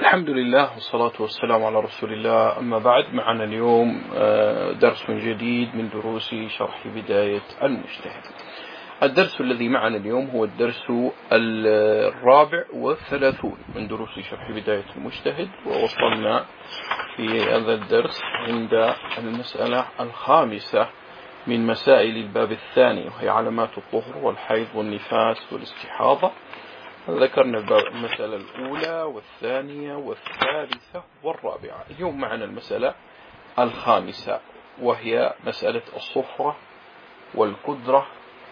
الحمد لله والصلاة والسلام على رسول الله. أما بعد، معنا اليوم درس جديد من دروس شرح بداية المجتهد. الدرس الذي معنا اليوم هو الدرس 34 من دروس شرح بداية المجتهد، ووصلنا في هذا الدرس عند المسألة 5 من مسائل الباب الثاني، وهي علامات الطهر والحيض والنفاس والاستحاضة. ذكرنا المسألة الأولى والثانية والثالثة والرابعة. اليوم معنا المسألة 5، وهي مسألة الصفرة والكدرة،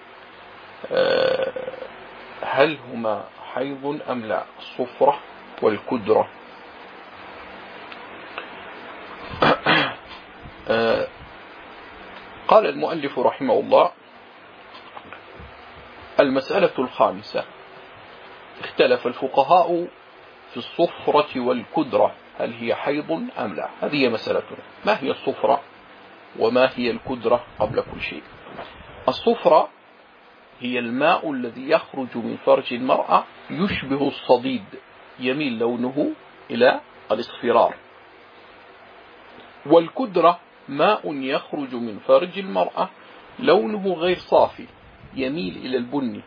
هل هما حيض أم لا؟ الصفرة والكدرة. قال المؤلف رحمه الله: المسألة 5، اختلف الفقهاء في الصفرة والكدرة، هل هي حيض أم لا؟ هذه مسألتنا. ما هي الصفرة وما هي الكدرة؟ قبل كل شيء، الصفرة هي الماء الذي يخرج من فرج المرأة يشبه الصديد، يميل لونه إلى الاصفرار. والكدرة ماء يخرج من فرج المرأة لونه غير صافي، يميل إلى البني.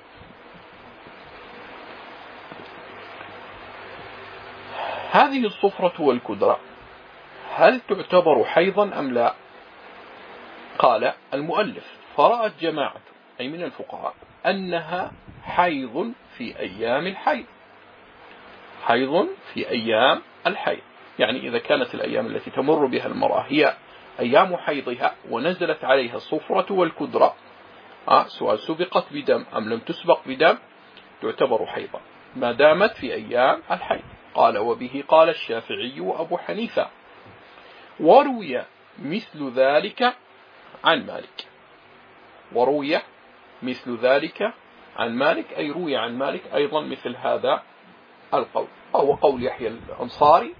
هذه الصفرة والكدرة هل تعتبر حيضا أم لا؟ قال المؤلف: فرأت جماعة أي من الفقهاء أنها حيض في أيام الحيض. حيض في أيام الحيض، يعني إذا كانت الأيام التي تمر بها المرأة هي أيام حيضها ونزلت عليها الصفرة والكدرة، سواء سبقت بدم أم لم تسبق بدم، تعتبر حيضا ما دامت في أيام الحيض. قال: وبه قال الشافعي وأبو حنيفة، وروي مثل ذلك عن مالك. وروي مثل ذلك عن مالك، أي روي عن مالك أيضا مثل هذا القول، وهو قول يحيى الأنصاري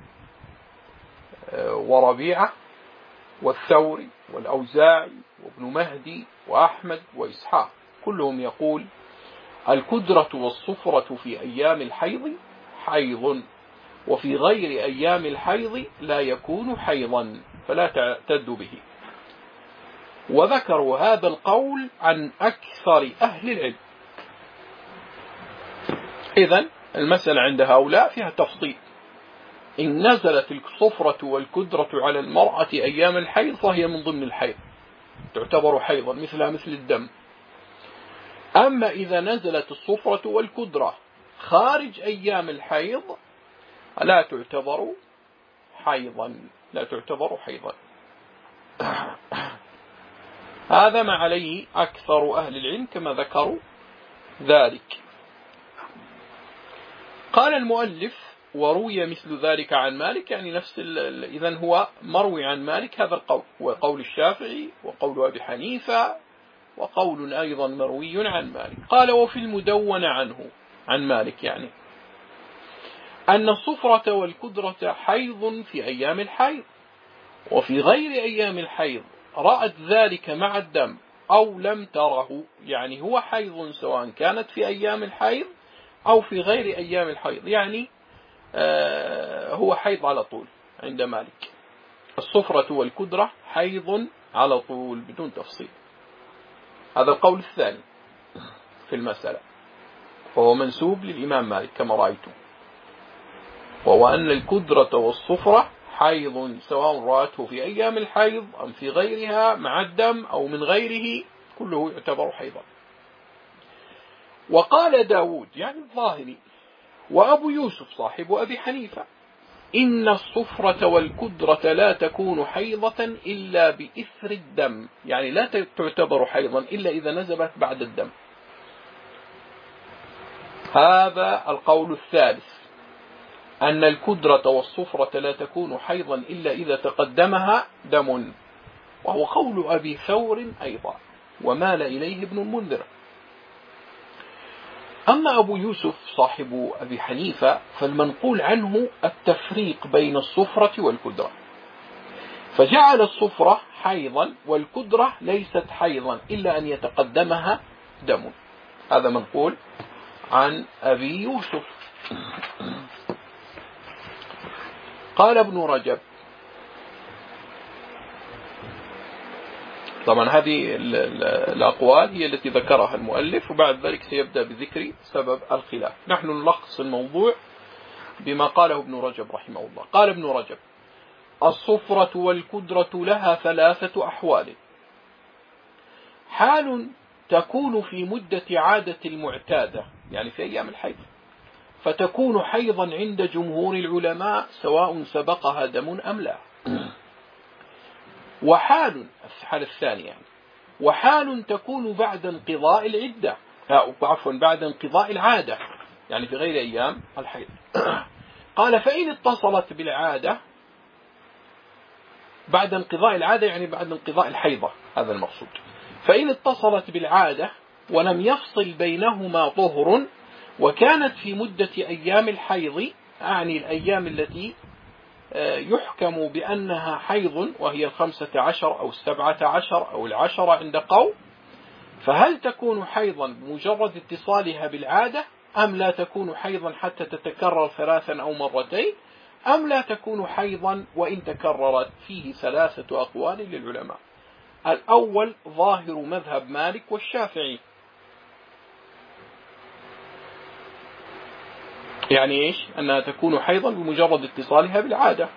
وربيعة والثوري والأوزاعي وابن مهدي وأحمد وإسحاق، كلهم يقول: الكدرة والصفرة في أيام الحيض حيض، وفي غير أيام الحيض لا يكون حيضا فلا تعتد به. وذكروا هذا القول عن أكثر أهل العلم. إذن المسألة عند هؤلاء فيها تفصيل. إن نزلت الصفرة والكدرة على المرأة أيام الحيض فهي من ضمن الحيض، تعتبر حيضا مثلها مثل الدم. أما إذا نزلت الصفرة والكدرة خارج أيام الحيض لا تعتبر حيضا، لا تعتبر حيضا. هذا ما عليه أكثر أهل العلم كما ذكروا ذلك. قال المؤلف: وروي مثل ذلك عن مالك، يعني نفس إذن هو مروي عن مالك هذا القول، وقول الشافعي وقول أبي حنيفة وقول أيضا مروي عن مالك. قال: وفي المدون عنه عن مالك، يعني أن الصفرة والكدرة حيض في أيام الحيض، وفي غير أيام الحيض رأت ذلك مع الدم أو لم تره، يعني هو حيض سواء كانت في أيام الحيض أو في غير أيام الحيض، يعني هو حيض على طول عند مالك. الصفرة والكدرة حيض على طول بدون تفصيل. هذا القول الثاني في المسألة، وهو منسوب للإمام مالك كما رأيتم، وهو أن الكدرة والصفرة حيض سواء رأته في أيام الحيض أم في غيرها مع الدم أو من غيره، كله يعتبر حيضا. وقال داود، يعني الظاهري، وأبو يوسف صاحب أبي حنيفة: إن الصفرة والكدرة لا تكون حيضة إلا بإثر الدم، يعني لا تعتبر حيضا إلا إذا نزلت بعد الدم. هذا القول الثالث، أن الكدرة والصفرة لا تكون حيضا إلا إذا تقدمها دم، وهو قول أبي ثور أيضا، ومال إليه ابن المنذر. أما أبو يوسف صاحب أبي حنيفة فالمنقول عنه التفريق بين الصفرة والكدرة، فجعل الصفرة حيضا والكدرة ليست حيضا إلا أن يتقدمها دم. هذا منقول عن أبي يوسف. قال ابن رجب، طبعا هذه الأقوال هي التي ذكرها المؤلف، وبعد ذلك سيبدأ بذكر سبب الخلاف. نحن نلخص الموضوع بما قاله ابن رجب رحمه الله. قال ابن رجب: الصفرة والكدرة لها 3 أحوال: حال تكون في مدة عادة المعتادة، يعني في أيام الحيض، فتكون حيضا عند جمهور العلماء سواء سبقها دم أم لا. وحال الحالة الثانية يعني، وحال تكون بعد انقضاء العدة، بعد انقضاء العادة، يعني في غير أيام الحيض. قال: فإن اتصلت بالعادة بعد انقضاء العادة، يعني بعد انقضاء الحيضة، هذا المقصود. فإن اتصلت بالعادة ولم يفصل بينهما طهر وكانت في مدة أيام الحيض، أعني الأيام التي يحكم بأنها حيض، وهي 15 أو 17 أو 10 عند قوم، فهل تكون حيضا بمجرد اتصالها بالعادة، أم لا تكون حيضا حتى تتكرر 3 أو مرتين، أم لا تكون حيضا وإن تكررت؟ فيه 3 أقوال للعلماء. الأول ظاهر مذهب مالك والشافعي. يعني إيش؟ أنها تكون حيضا بمجرد اتصالها بالعادة،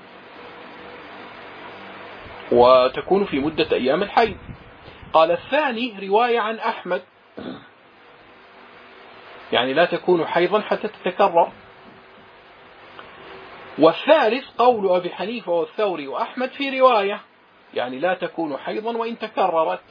وتكون في مدة أيام الحيض. قال: الثاني رواية عن أحمد، يعني لا تكون حيضا حتى تتكرر. والثالث قول أبي حنيفة والثوري وأحمد في رواية، يعني لا تكون حيضا وإن تكررت.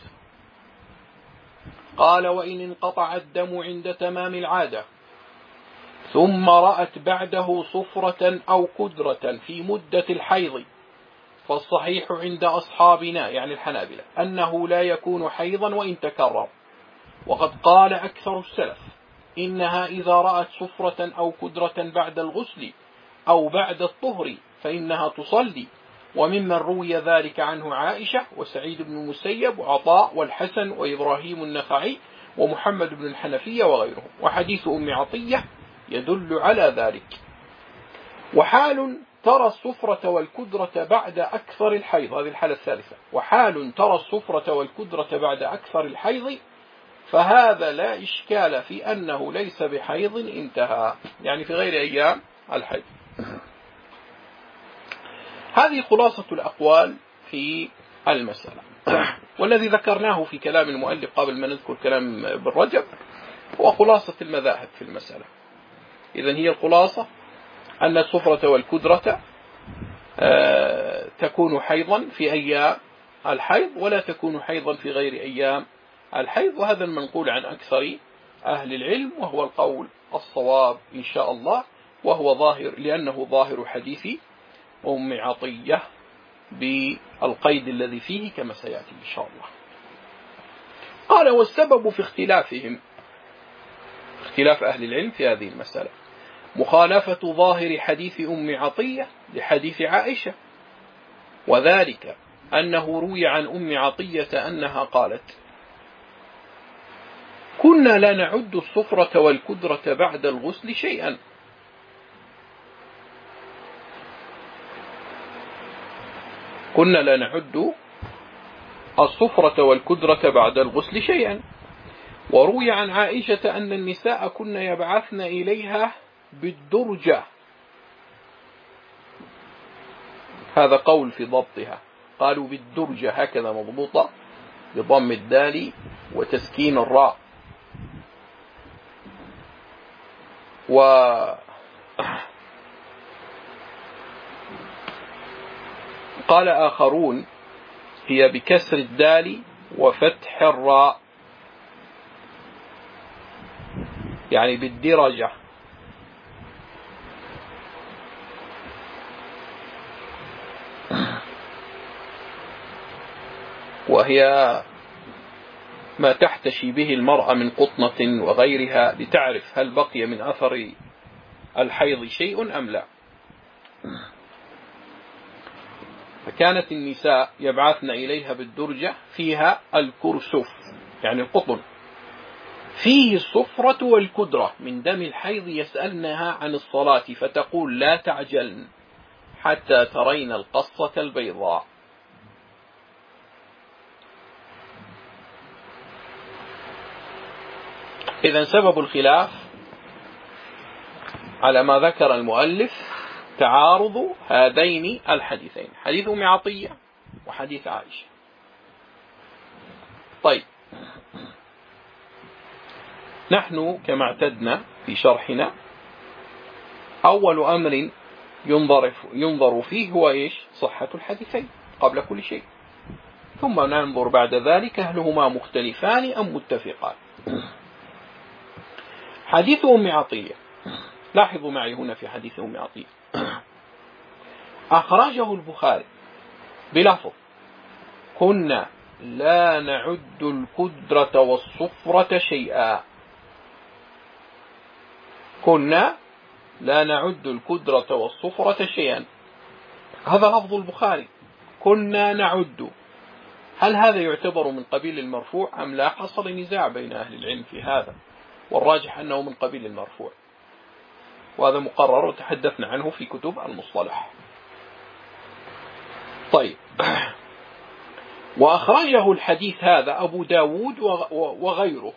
قال: وإن انقطع الدم عند تمام العادة ثم رأت بعده صفرة أو كدرة في مدة الحيض، فالصحيح عند أصحابنا يعني الحنابلة أنه لا يكون حيضا وإن تكرر. وقد قال أكثر السلف إنها إذا رأت صفرة أو كدرة بعد الغسل أو بعد الطهر فإنها تصلي. وممن روي ذلك عنه عائشة وسعيد بن المسيب وعطاء والحسن وإبراهيم النخعي ومحمد بن الحنفية وغيرهم. وحديث أم عطية يدل على ذلك. وحال ترى الصفرة والكدرة بعد أكثر الحيض، هذه الحالة الثالثة. وحال ترى الصفرة والكدرة بعد أكثر الحيض، فهذا لا إشكال في أنه ليس بحيض انتهى، يعني في غير أيام الحيض. هذه خلاصة الأقوال في المسألة. والذي ذكرناه في كلام المؤلف قبل ما نذكر كلام ابن رجب هو خلاصة المذاهب في المسألة. إذن هي الخلاصة أن الصفرة والكدرة تكون حيضا في أيام الحيض، ولا تكون حيضا في غير أيام الحيض. وهذا المنقول عن أكثر أهل العلم، وهو القول الصواب إن شاء الله، وهو ظاهر لأنه ظاهر حديث أم عطية بالقيد الذي فيه كما سيأتي إن شاء الله. قال: والسبب في اختلافهم، اختلاف أهل العلم في هذه المسألة، مخالفة ظاهر حديث أم عطية لحديث عائشة، وذلك أنه روي عن أم عطية أنها قالت: كنا لا نعد الصفرة والكدرة بعد الغسل شيئا. كنا لا نعد الصفرة والكدرة بعد الغسل شيئا. وروي عن عائشة أن النساء كن يبعثن إليها بالدرجة، هذا قول في ضبطها، قالوا بالدرجة هكذا مضبوطة بضم الدال وتسكين الراء. وقال آخرون هي بكسر الدال وفتح الراء، يعني بالدرجة. وهي ما تحتشي به المرأة من قطنة وغيرها لتعرف هل بقي من أثر الحيض شيء أم لا. فكانت النساء يبعثن إليها بالدرجة فيها الكرسف، يعني القطن، فيه الصفرة والكدرة من دم الحيض، يسألنها عن الصلاة فتقول: لا تعجلن حتى ترين القصة البيضاء. إذن سبب الخلاف على ما ذكر المؤلف تعارض هذين الحديثين، حديث أم عطية وحديث عائشة. طيب، نحن كما اعتدنا في شرحنا أول أمر ينظر فيه هو إيش؟ صحة الحديثين قبل كل شيء، ثم ننظر بعد ذلك هل هما مختلفان أم متفقان. حديث أم عطية، لاحظوا معي هنا في حديث أم عطية أخرجه البخاري بلفظ: كنا لا نعد الكدرة والصفرة شيئا. كنا لا نعد الكدرة والصفرة شيئا، هذا لفظ البخاري، كنا نعد. هل هذا يعتبر من قبيل المرفوع أم لا؟ حصل نزاع بين أهل العلم في هذا، والراجح أنه من قبيل المرفوع، وهذا مقرر وتحدثنا عنه في كتب المصطلح. طيب، وأخرجه الحديث هذا أبو داود وغيره.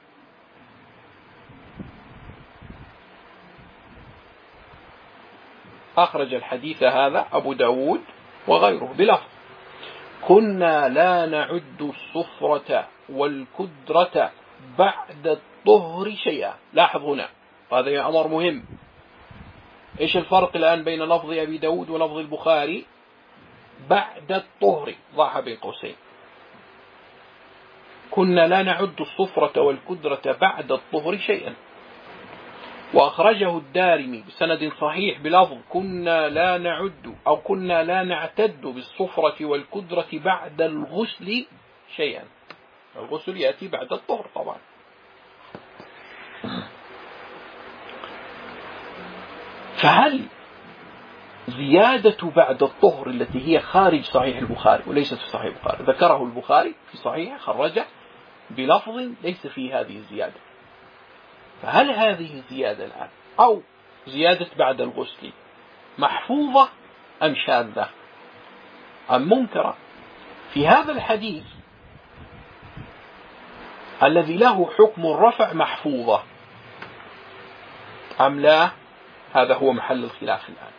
أخرج الحديث هذا أبو داود وغيره بلفظ: كنا لا نعد الصفرة والكدرة بعد الطهر شيئا. لاحظ هنا، هذا أمر مهم. إيش الفرق الآن بين لفظ أبي داود ولفظ البخاري؟ بعد الطهر، ضعها بين قوسين. كنا لا نعد الصفرة والكدرة بعد الطهر شيئا. وأخرجه الدارمي بسند صحيح بلفظ: كنا لا نعد أو كنا لا نعتد بالصفرة والكدرة بعد الغسل شيئا. الغسل يأتي بعد الطهر طبعا. فهل زيادة بعد الطهر التي هي خارج صحيح البخاري وليست في صحيح البخاري، ذكره البخاري في صحيح خرجه بلفظ ليس فيه هذه الزيادة، فهل هذه الزيادة الآن أو زيادة بعد الغسل محفوظة أم شاذة أم منكرة؟ في هذا الحديث الذي له حكم الرفع محفوظة أم لا؟ هذا هو محل الخلاف الآن.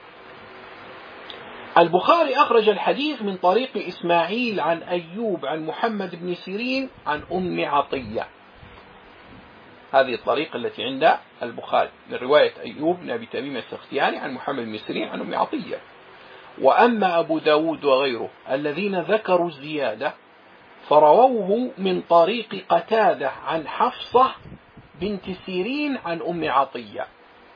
البخاري أخرج الحديث من طريق إسماعيل عن أيوب عن محمد بن سيرين عن أم عطية. هذه الطريقة التي عند البخاري من رواية أيوب بن أبي تميم السختياني عن محمد بن سيرين عن أم عطية. وأما أبو داود وغيره الذين ذكروا الزيادة فرووه من طريق قتادة عن حفصة بنت سيرين عن أم عطية.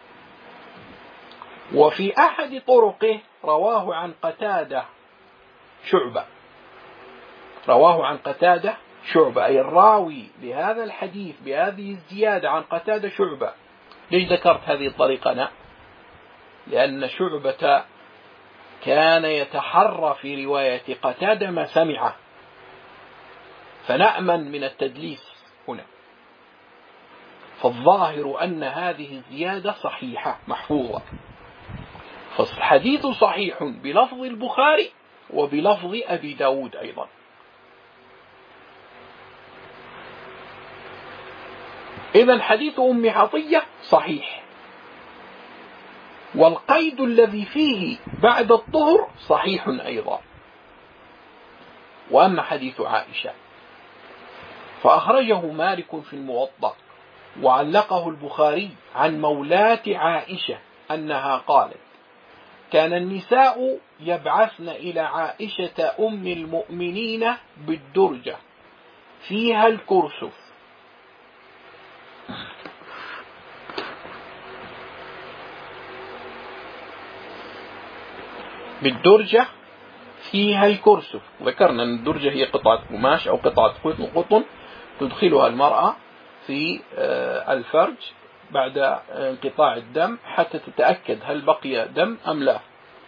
وفي أحد طرقه رواه عن قتادة شعبة، رواه عن قتادة شعبة، أي الراوي لهذا الحديث بهذه الزيادة عن قتادة شعبة. ليش ذكرت هذه الطريقة أنا؟ لأن شعبة كان يتحرى في رواية قتادة ما سمعه، فنأمن من التدليس هنا. فالظاهر أن هذه الزيادة صحيحة محفوظة، فالحديث صحيح بلفظ البخاري وبلفظ أبي داود أيضا. إذن حديث أم عطية صحيح، والقيد الذي فيه بعد الطهر صحيح أيضا. وأما حديث عائشة فأخرجه مالك في الموطأ وعلقه البخاري عن مولاة عائشة أنها قالت: كان النساء يبعثن إلى عائشة أم المؤمنين بالدرجة فيها الكرسف. بالدرجة فيها الكرسف، ذكرنا أن الدرجة هي قطعة قماش أو قطعة قطن تدخلها المرأة في الفرج بعد انقطاع الدم حتى تتأكد هل بقي دم أم لا،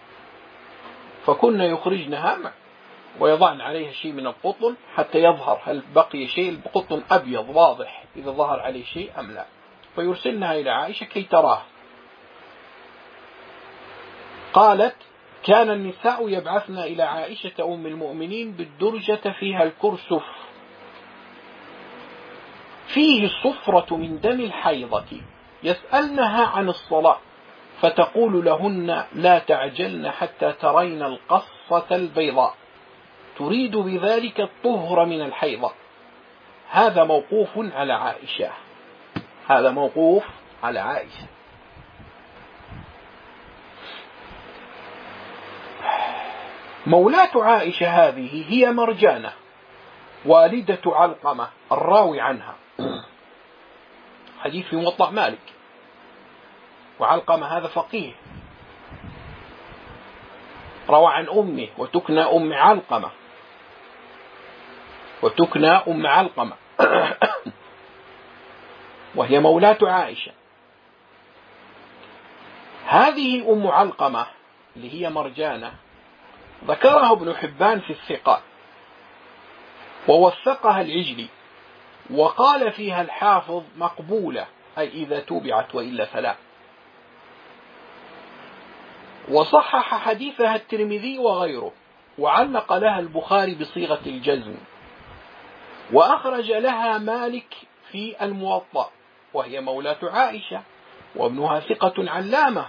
فكنا يخرجنها ويضعن عليها شيء من القطن حتى يظهر هل بقي شيء، القطن أبيض واضح إذا ظهر عليه شيء أم لا، فيرسلنها إلى عائشة كي تراه. قالت: كان النساء يبعثن إلى عائشة أم المؤمنين بالدرجة فيها الكرسف فيه الصفرة من دم الحيضة، يسألنها عن الصلاة فتقول لهن لا تعجلن حتى ترين القصة البيضاء، تريد بذلك الطهر من الحيضة. هذا موقوف على عائشة، هذا موقوف على عائشة. مولاة عائشة هذه هي مرجانة والدة علقمة الراوي عنها، حديث في موطأ مالك، وعلقمة هذا فقيه روى عن أمه وتكنى أم علقمة، وتكنى أم علقمة وهي مولاة عائشة. هذه أم علقمة اللي هي مرجانة ذكرها ابن حبان في الثقات ووثقها العجلي، وقال فيها الحافظ مقبولة، أي إذا توبعت وإلا فلا. وصحح حديثها الترمذي وغيره، وعلق لها البخاري بصيغة الجزم، وأخرج لها مالك في الموطأ، وهي مولاة عائشة وابنها ثقة علامة.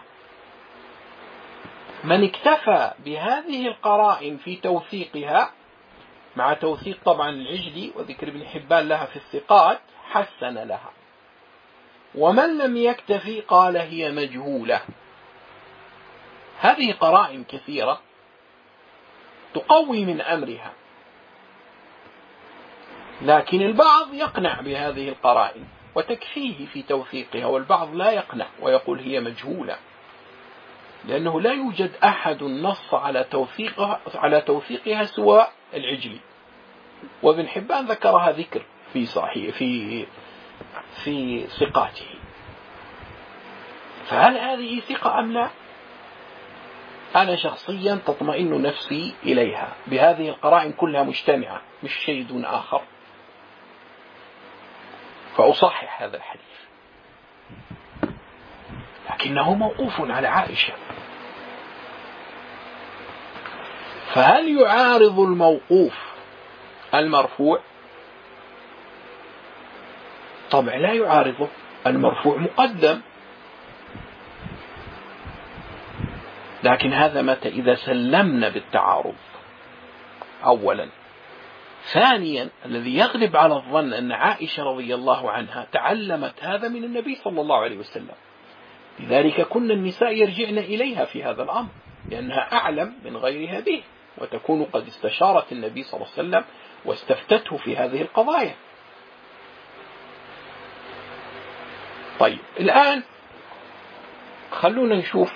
من اكتفى بهذه القرائن في توثيقها مع توثيق طبعا العجلي وذكر ابن حبان لها في الثقات حسن لها، ومن لم يكتفي قال هي مجهولة. هذه قرائن كثيرة تقوي من أمرها، لكن البعض يقنع بهذه القرائن وتكفيه في توثيقها، والبعض لا يقنع ويقول هي مجهولة، لأنه لا يوجد أحد نص على توثيقها سوى العجلي، وابن حبان ذكرها ذكر في صحيح في ثقاته. فهل هذه ثقة أم لا؟ أنا شخصيا تطمئن نفسي إليها بهذه القرائن كلها مجتمعة، مش شيء دون آخر، فأصحح هذا الحديث، لكنه موقوف على عائشة. فهل يعارض الموقوف المرفوع؟ طبعا لا يعارضه، المرفوع مقدم، لكن هذا متى؟ إذا سلمنا بالتعارض أولا. ثانيا، الذي يغلب على الظن أن عائشة رضي الله عنها تعلمت هذا من النبي صلى الله عليه وسلم، لذلك كن النساء يرجعن إليها في هذا الأمر، لأنها أعلم من غيرها به، وتكون قد استشارت النبي صلى الله عليه وسلم واستفتته في هذه القضايا. طيب الآن خلونا نشوف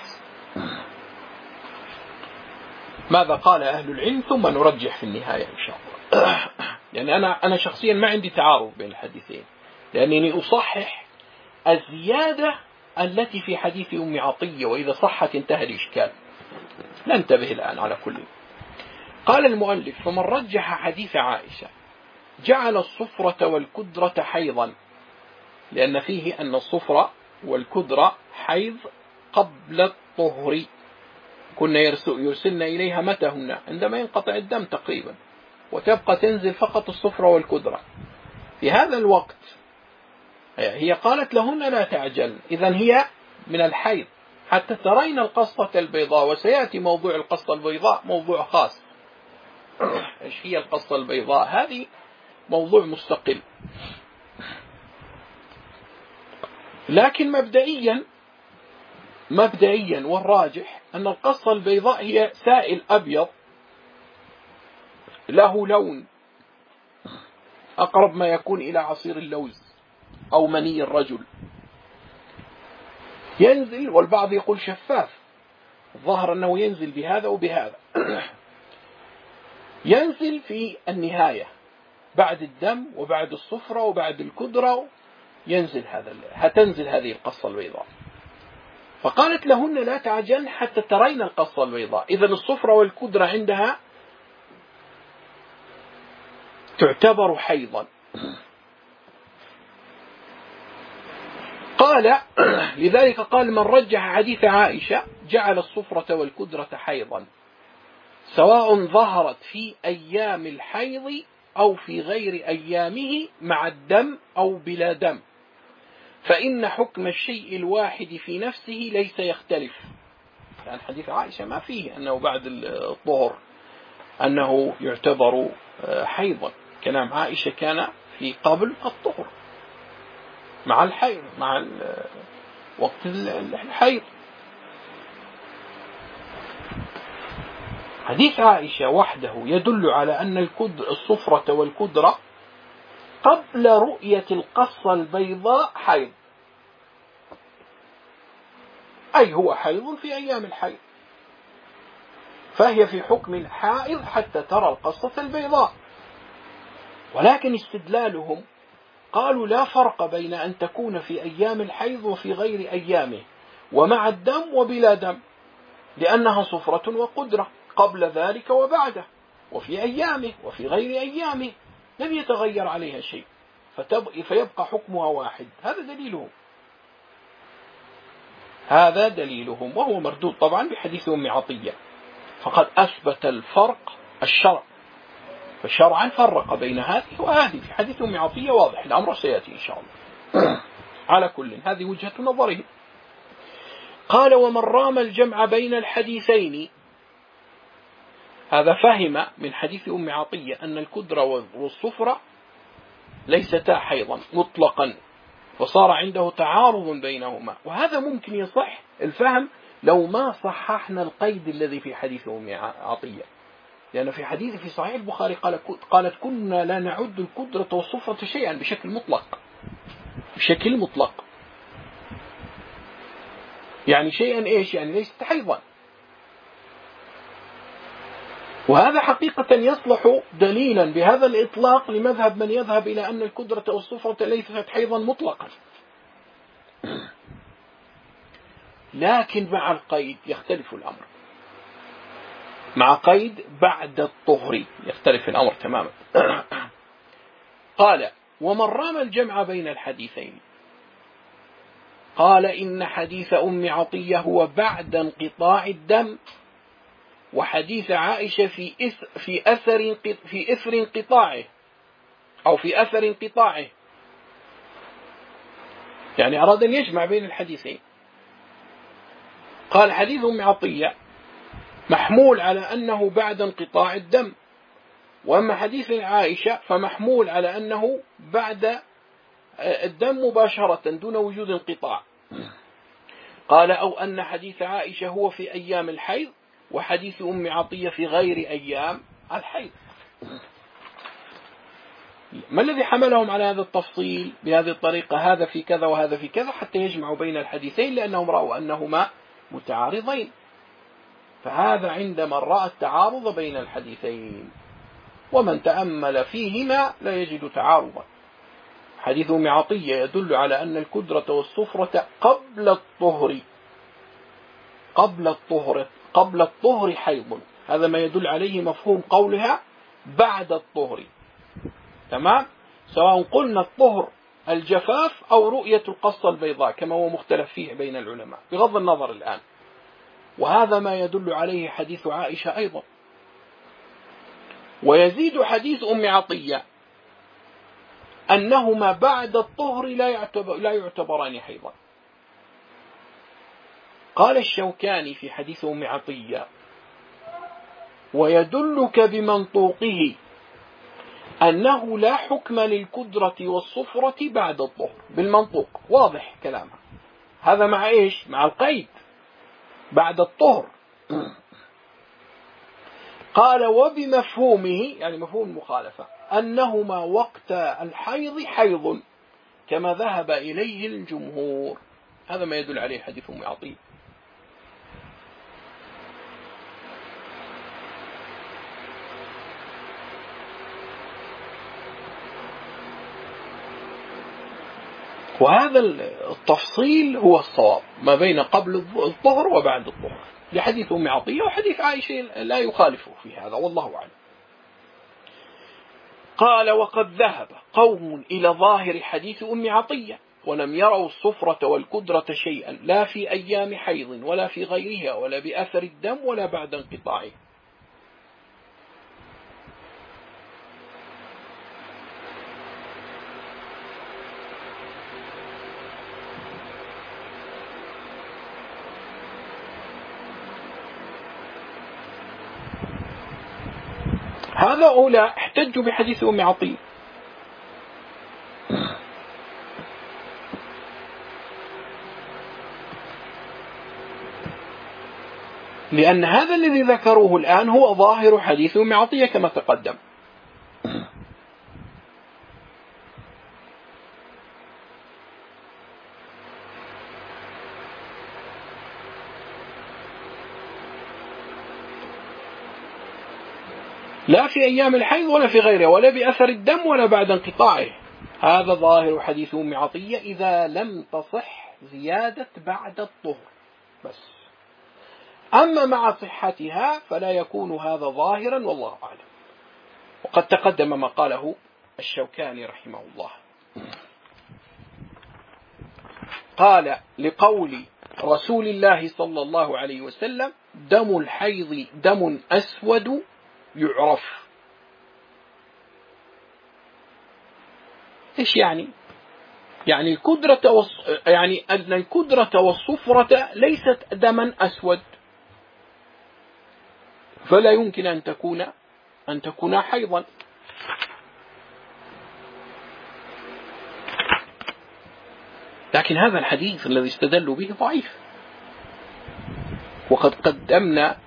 ماذا قال أهل العلم ثم نرجح في النهاية إن شاء الله. يعني أنا شخصيا ما عندي تعارض بين الحديثين، لأنني أصحح الزيادة التي في حديث أم عطية، وإذا صحت انتهى الإشكال. ننتبه الآن على كل. قال المؤلف: فمن رجح حديث عائشة جعل الصفرة والكدرة حيضا، لأن فيه أن الصفرة والكدرة حيض قبل الطهر، كنا يرسلن إليها متهن عندما ينقطع الدم تقريبا، وتبقى تنزل فقط الصفرة والكدرة في هذا الوقت. هي قالت لهن لا تعجل، إذن هي من الحيض حتى ترين القصة البيضاء، وسيأتي موضوع القصة البيضاء موضوع خاص. إيش هي القصة البيضاء؟ هذه موضوع مستقل، لكن مبدئيا والراجح أن القصة البيضاء هي سائل أبيض له لون أقرب ما يكون إلى عصير اللوز أو مني الرجل، ينزل، والبعض يقول شفاف، الظاهر أنه ينزل بهذا وبهذا. ينزل في النهاية بعد الدم وبعد الصفرة وبعد الكدرة، هتنزل هذه القصة البيضاء. فقالت لهن لا تعجلن حتى ترين القصة البيضاء، إذن الصفرة والكدرة عندها تعتبر حيضا. قال قال لذلك قال من رجح حديث عائشة جعل الصفرة والكدرة حيضا سواء ظهرت في أيام الحيض أو في غير أيامه مع الدم أو بلا دم، فإن حكم الشيء الواحد في نفسه ليس يختلف. يعني حديث عائشة ما فيه أنه بعد الظهر أنه يعتبر حيضا، كلام عائشة كان في قبل الطهر مع الحيض، مع وقت الحيض. حديث عائشة وحده يدل على أن الصفرة والكدرة قبل رؤية القصة البيضاء حيض، أي هو حيض في أيام الحيض، فهي في حكم الحائض حتى ترى القصة البيضاء. ولكن استدلالهم قالوا لا فرق بين أن تكون في أيام الحيض وفي غير أيامه ومع الدم وبلا دم، لأنها صفرة وقدرة قبل ذلك وبعده، وفي أيامه وفي غير أيامه لم يتغير عليها شيء، فيبقى حكمها واحد. هذا دليلهم، وهو مردود طبعا بحديث أم عطية، فقد أثبت الفرق الشرع، فشرعا فرق بين هذه وهذه. في حديث أم عطية واضح، الأمر سيأتي إن شاء الله. على كل هذه وجهة نظره. قال ومن رام الجمع بين الحديثين، هذا فهم من حديث أم عطية أن الكدرة والصفرة ليستا حيضا مطلقا، وصار عنده تعارض بينهما، وهذا ممكن يصح الفهم لو ما صححنا القيد الذي في حديث أم عطية، لأن في حديث في صحيح البخاري قالت كنا لا نعد الكدرة والصفرة شيئا بشكل مطلق، يعني شيئا إيش؟ يعني ليست حيضا. وهذا حقيقة يصلح دليلا بهذا الإطلاق لمذهب من يذهب إلى أن الكدرة والصفرة ليست حيضا مطلقا، لكن مع القيد يختلف الأمر، مع قيد بعد الطهر يختلف الأمر تماما. قال ومن رام الجمع بين الحديثين، قال إن حديث أم عطية هو بعد انقطاع الدم، وحديث عائشة في أثر انقطاعه أو في أثر انقطاعه، يعني أراد أن يجمع بين الحديثين. قال حديث أم عطية محمول على أنه بعد انقطاع الدم، وأما حديث عائشة فمحمول على أنه بعد الدم مباشرة دون وجود انقطاع. قال أو أن حديث عائشة هو في أيام الحيض، وحديث أم عطية في غير أيام الحيض. ما الذي حملهم على هذا التفصيل بهذه الطريقة، هذا في كذا وهذا في كذا، حتى يجمعوا بين الحديثين، لأنهم رأوا أنهما متعارضين. فهذا عندما رأى التعارض بين الحديثين، ومن تأمل فيهما لا يجد تعارضا. حديث أم عطية يدل على أن الكدرة والصفرة قبل الطهر حيض، هذا ما يدل عليه مفهوم قولها بعد الطهر، تمام، سواء قلنا الطهر الجفاف أو رؤية القصة البيضاء كما هو مختلف فيه بين العلماء بغض النظر الآن. وهذا ما يدل عليه حديث عائشة أيضا. ويزيد حديث أم عطية أنهما بعد الطهر لا يعتبران حيضا. قال الشوكاني في حديث أم عطية ويدلك بمنطوقه أنه لا حكم للكدرة والصفرة بعد الطهر، بالمنطوق واضح كلامه. هذا مع إيش؟ مع القيد بعد الطهر. قال وبمفهومه، يعني مفهوم المخالفة، أنهما وقت الحيض حيض كما ذهب إليه الجمهور. هذا ما يدل عليه حديث أم عطية. وهذا التفصيل هو الصواب ما بين قبل الظهر وبعد الظهر، لحديث أم عطية وحديث عائشة لا يخالفه في هذا، والله أعلم. قال وقد ذهب قوم إلى ظاهر حديث أم عطية ولم يروا الصفرة والكدرة شيئا لا في أيام حيض ولا في غيرها ولا بأثر الدم ولا بعد انقطاعه. هؤلاء احتجوا بحديث أم عطية، لأن هذا الذي ذكروه الآن هو ظاهر حديث أم عطية كما تقدم. لا في أيام الحيض ولا في غيره ولا بأثر الدم ولا بعد انقطاعه. هذا ظاهر حديث أم عطية إذا لم تصح زيادة بعد الطهر بس. أما مع صحتها فلا يكون هذا ظاهرا والله أعلم. وقد تقدم ما قاله الشوكاني رحمه الله، قال لقول رسول الله صلى الله عليه وسلم دم الحيض دم أسود يعرف. إيش يعني؟ يعني أن الكدرة والصفرة ليست دما أسود، فلا يمكن أن تكون حيضا. لكن هذا الحديث الذي استدلوا به ضعيف، وقد قدمنا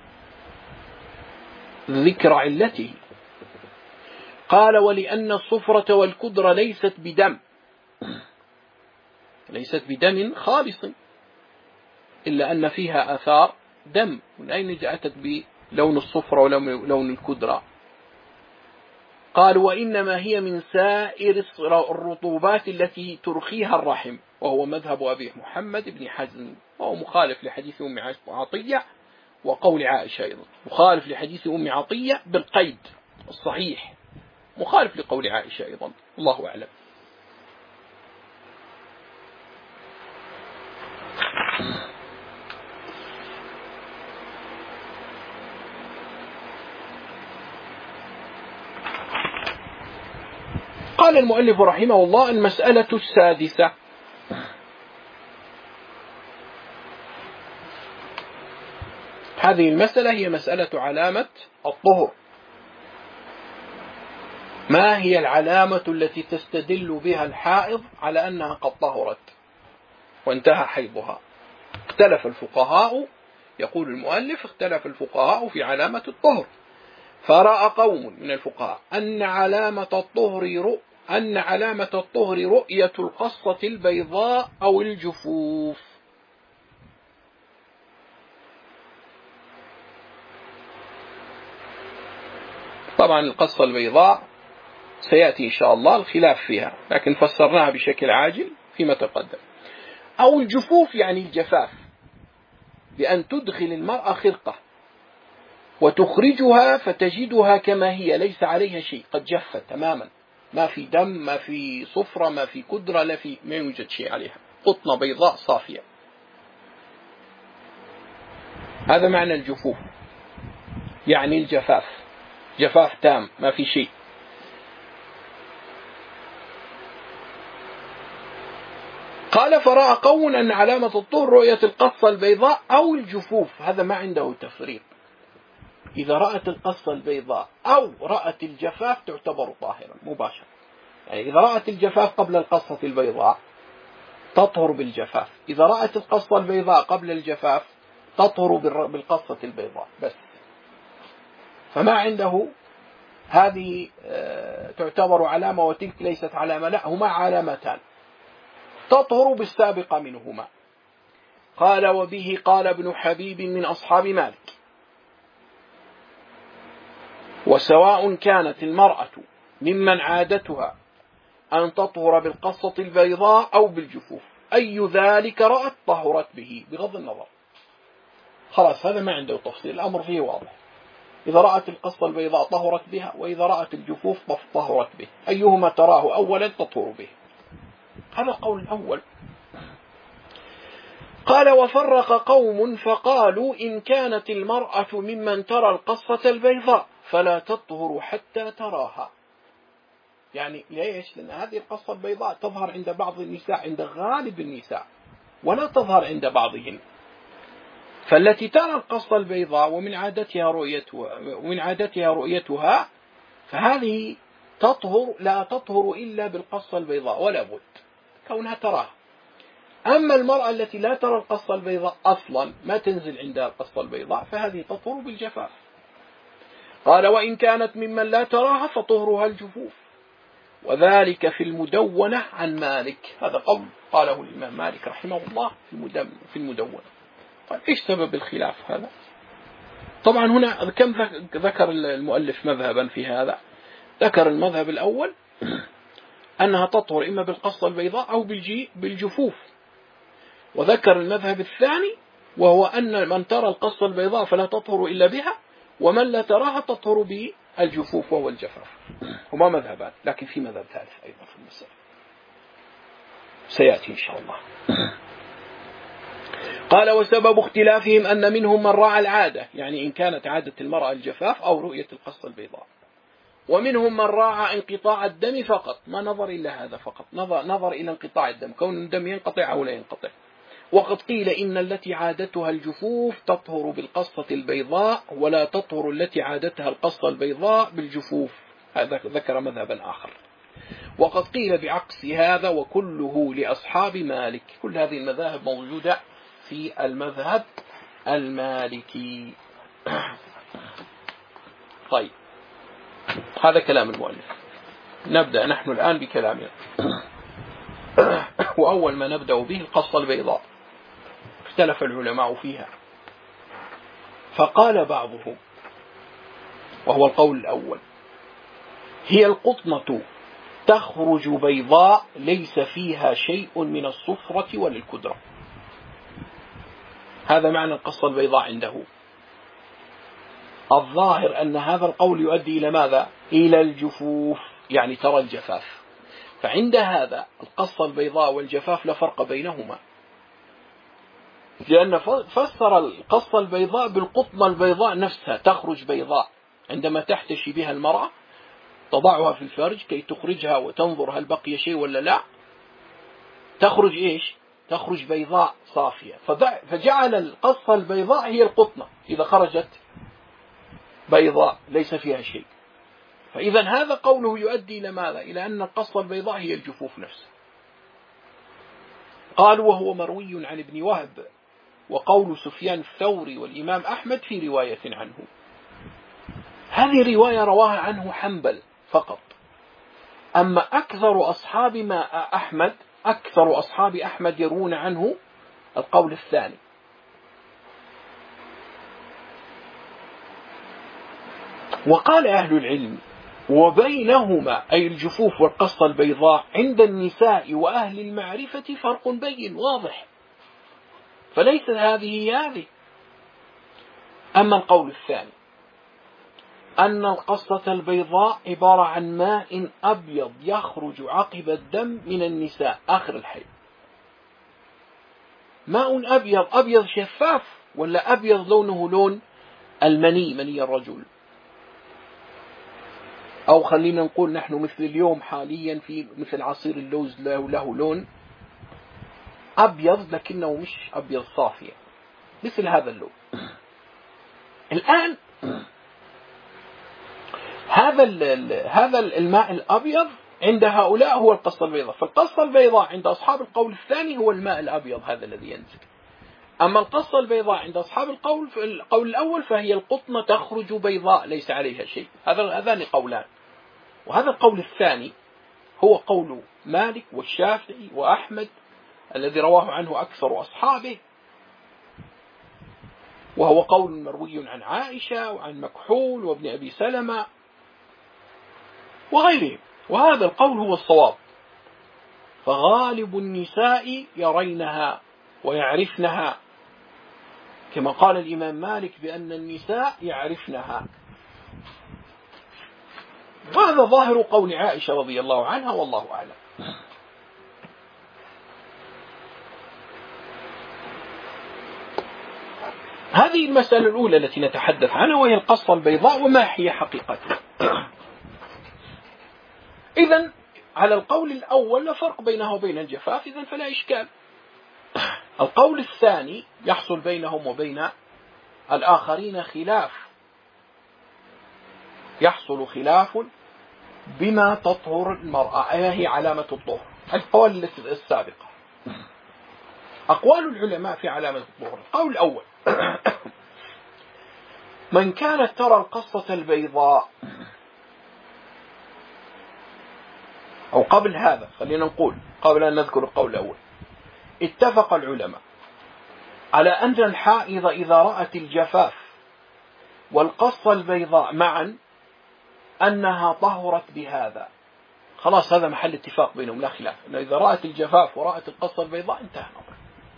ذكر علته. قال ولأن الصفرة والكدرة ليست بدم خالص، إلا أن فيها آثار دم. من أين أتت بلون الصفرة ولون الكدرة؟ قال وإنما هي من سائر الرطوبات التي ترخيها الرحم، وهو مذهب أبي محمد بن حزم، وهو مخالف لحديث أم عطية وقول عائشة أيضا، مخالف لحديث أم عطية بالقيد الصحيح، مخالف لقول عائشة أيضا، الله أعلم. قال المؤلف رحمه الله المسألة السادسة: هذه المسألة هي مسألة علامة الطهر. ما هي العلامة التي تستدل بها الحائض على أنها قد طهرت وانتهى حيضها؟ اختلف الفقهاء، يقول المؤلف اختلف الفقهاء في علامة الطهر، فرأى قوم من الفقهاء أن علامة الطهر رؤية القصة البيضاء أو الجفوف. طبعا القصة البيضاء سيأتي إن شاء الله الخلاف فيها، لكن فسرناها بشكل عاجل فيما تقدم. أو الجفوف يعني الجفاف، بأن تدخل المرأة خرقة وتخرجها فتجدها كما هي ليس عليها شيء، قد جفت تماما، ما في دم، ما في صفرة، ما في كدرة، ما يوجد شيء عليها، قطنة بيضاء صافية. هذا معنى الجفوف، يعني الجفاف، جفاف تام ما في شيء. قال فرأى قوم أن علامة الطهر رؤية القصة البيضاء أو الجفوف. هذا ما عنده تفريق، إذا رأت القصة البيضاء أو رأت الجفاف تعتبر طاهرا مباشرة. يعني إذا رأت الجفاف قبل القصة البيضاء تطهر بالجفاف، إذا رأت القصة البيضاء قبل الجفاف تطهر بالقصة البيضاء بس. فما عنده هذه تعتبر علامة وتلك ليست علامة، لا، هما علامتان تطهر بالسابقة منهما. قال وبه قال ابن حبيب من أصحاب مالك: وسواء كانت المرأة ممن عادتها أن تطهر بالقصة البيضاء أو بالجفوف، أي ذلك رأت طهرت به بغض النظر. خلاص هذا ما عنده تفصيل، الأمر فيه واضح. إذا رأت القصة البيضاء طهرت بها، وإذا رأت الجفوف طهرت به، أيهما تراه أولا تطهر به. هذا القول الأول. قال وفرق قوم فقالوا إن كانت المرأة ممن ترى القصة البيضاء فلا تطهر حتى تراها. يعني ليش؟ لأن هذه القصة البيضاء تظهر عند بعض النساء، عند غالب النساء، ولا تظهر عند بعضهن. فالتي ترى القصة البيضاء ومن عادتها رؤيتها فهذه تطهر، لا تطهر إلا بالقصة البيضاء ولا بد كونها تراها. أما المرأة التي لا ترى القصة البيضاء أصلا، ما تنزل عندها القصة البيضاء، فهذه تطهر بالجفاف. قال وإن كانت ممن لا تراها فطهرها الجفوف، وذلك في المدونة عن مالك. هذا قول قاله الإمام مالك رحمه الله في المدونة. طيب إيش سبب الخلاف هذا؟ طبعا هنا كم ذكر المؤلف مذهبا في هذا؟ ذكر المذهب الأول أنها تطهر إما بالقصة البيضاء أو بالجفوف، وذكر المذهب الثاني وهو أن من ترى القصة البيضاء فلا تطهر إلا بها، ومن لا تراها تطهر بالجفوف وهو الجفاف. هما مذهبان، لكن في مذهب ثالث أيضا في المسألة سيأتي إن شاء الله. قال وسبب اختلافهم أن منهم من راعى العادة، يعني إن كانت عادة المرأة الجفاف أو رؤية القصة البيضاء، ومنهم من راعى انقطاع الدم فقط، ما نظر إلا هذا فقط، نظر إلى انقطاع الدم، كون الدم ينقطع أو لا ينقطع. وقد قيل إن التي عادتها الجفوف تطهر بالقصة البيضاء ولا تطهر التي عادتها القصة البيضاء بالجفوف. هذا ذكر مذهبا آخر. وقد قيل بعكس هذا وكله لأصحاب مالك. كل هذه المذاهب موجودة في المذهب المالكي. طيب هذا كلام المؤلف. نبدأ نحن الآن بكلامنا. وأول ما نبدأ به القصة البيضاء، اختلف العلماء فيها، فقال بعضهم وهو القول الأول هي القطنة تخرج بيضاء ليس فيها شيء من الصفرة ولا الكدرة. هذا معنى القصة البيضاء عنده. الظاهر أن هذا القول يؤدي إلى ماذا؟ إلى الجفوف، يعني ترى الجفاف. فعند هذا القصة البيضاء والجفاف لا فرق بينهما، لأن فسر القصة البيضاء بالقطنة البيضاء نفسها، تخرج بيضاء عندما تحتشي بها المرأة، تضعها في الفرج كي تخرجها وتنظر هل بقي شيء ولا لا، تخرج إيش؟ تخرج بيضاء صافية. فجعل القصة البيضاء هي القطنة إذا خرجت بيضاء ليس فيها شيء. فإذا هذا قوله يؤدي إلى ماذا؟ إلى أن القصة البيضاء هي الجفوف نفسها. قالوا وهو مروي عن ابن وهب، وقول سفيان الثوري والإمام أحمد في رواية عنه. هذه رواية رواها عنه حنبل فقط. أما أكثر أصحاب أحمد يروون عنه القول الثاني. وقال أهل العلم وبينهما أي الجفوف والقصة البيضاء عند النساء وأهل المعرفة فرق بين واضح، فليس هذه. أما القول الثاني أن القصة البيضاء عبارة عن ماء أبيض يخرج عقب الدم من النساء آخر الحيض. ماء أبيض شفاف، ولا أبيض لونه لون المني، مني الرجل، أو خلينا نقول نحن مثل اليوم حاليا في مثل عصير اللوز له لون أبيض لكنه مش أبيض صافية، مثل هذا اللون. الآن هذا الماء الأبيض عند هؤلاء هو القصة البيضاء. فالقصة البيضاء عند أصحاب القول الثاني هو الماء الأبيض هذا الذي ينزل. أما القصة البيضاء عند أصحاب القول الأول فهي القطنة تخرج بيضاء ليس عليها شيء. هذان قولان، وهذا القول الثاني هو قول مالك والشافعي وأحمد الذي رواه عنه أكثر أصحابه، وهو قول مروي عن عائشة وعن مكحول وابن أبي سلمة وغيرهم. وهذا القول هو الصواب، فغالب النساء يرينها ويعرفنها، كما قال الإمام مالك بأن النساء يعرفنها. وهذا ظاهر قول عائشة رضي الله عنها والله أعلم. هذه المسألة الأولى التي نتحدث عنها، وهي القصة البيضاء وما هي حقيقتها. إذن على القول الأول لا فرق بينه وبين الجفاف، إذن فلا إشكال. القول الثاني يحصل بينهم وبين الآخرين خلاف، يحصل خلاف بما تطهر المرأة، هي علامة الطهر. القول السابقة أقوال العلماء في علامة الطهر. القول الأول من كانت ترى القصة البيضاء، أو قبل هذا خلينا نقول قبل أن نذكر القول الأول، اتفق العلماء على أن الحائض إذا رأت الجفاف والقصة البيضاء معا أنها طهرت بهذا. خلاص هذا محل اتفاق بينهم لا خلاف، أنه إذا رأت الجفاف ورأت القصة البيضاء انتهى الأمر.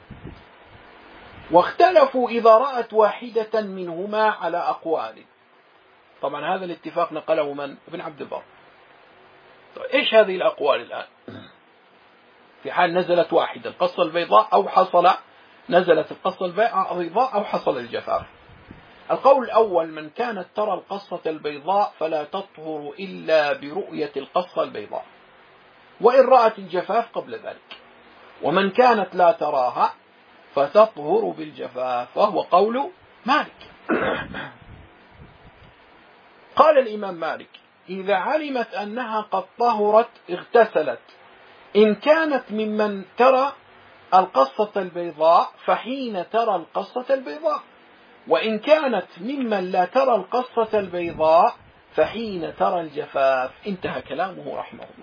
واختلفوا إذا رأت واحدة منهما على أقوال. طبعا هذا الاتفاق نقله من؟ ابن عبد البر. طيب إيش هذه الأقوال الآن؟ في حال نزلت واحدة القصة البيضاء أو حصل نزلت القصة البيضاء أو حصل الجفاف. القول الأول من كانت ترى القصة البيضاء فلا تطهر إلا برؤية القصة البيضاء وإن رأت الجفاف قبل ذلك، ومن كانت لا تراها فتطهر بالجفاف، وهو قول مالك. قال الإمام مالك إذا علمت أنها قد طهرت اغتسلت، إن كانت ممن ترى القصة البيضاء فحين ترى القصة البيضاء، وإن كانت ممن لا ترى القصة البيضاء فحين ترى الجفاف. انتهى كلامه رحمه الله.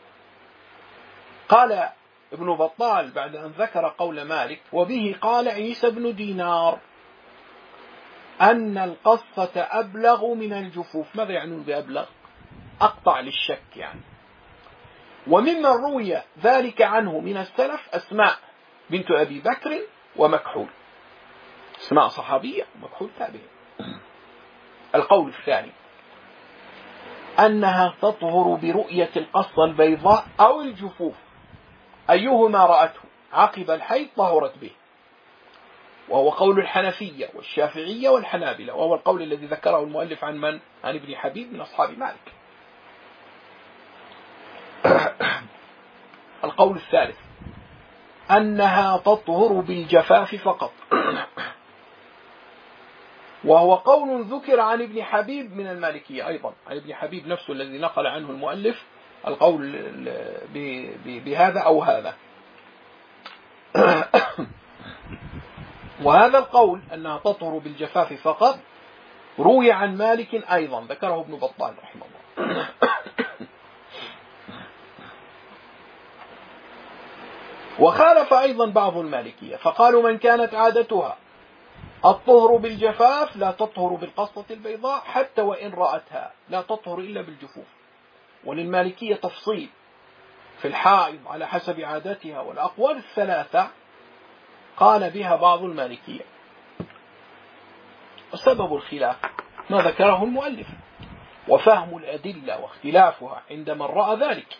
قال ابن بطال بعد أن ذكر قول مالك وبه قال عيسى بن دينار أن القصة أبلغ من الجفوف. ماذا يعنون بأبلغ؟ أقطع للشك يعني. وممن روي ذلك عنه من السلف أسماء بنت أبي بكر ومكحول، أسماء صحابية ومكحول تابعي. القول الثاني أنها تطهر برؤية القصة البيضاء أو الجفوف، أيهما رأته عقب الحيض طهرت به، وهو قول الحنفية والشافعية والحنابلة، وهو القول الذي ذكره المؤلف عن من؟ عن ابن حبيب من أصحاب مالك. القول الثالث أنها تطهر بالجفاف فقط، وهو قول ذكر عن ابن حبيب من المالكية أيضا، عن ابن حبيب نفسه الذي نقل عنه المؤلف القول بهذا أو هذا. وهذا القول أنها تطهر بالجفاف فقط روي عن مالك أيضا، ذكره ابن بطال رحمه الله. وخالف أيضا بعض المالكية فقالوا من كانت عادتها الطهر بالجفاف لا تطهر بالقصة البيضاء حتى وإن رأتها، لا تطهر إلا بالجفوف. وللمالكية تفصيل في الحائض على حسب عادتها، والأقوال الثلاثة قال بها بعض المالكية. وسبب الخلاف ما ذكره المؤلف وفهم الأدلة واختلافها عند من رأى ذلك.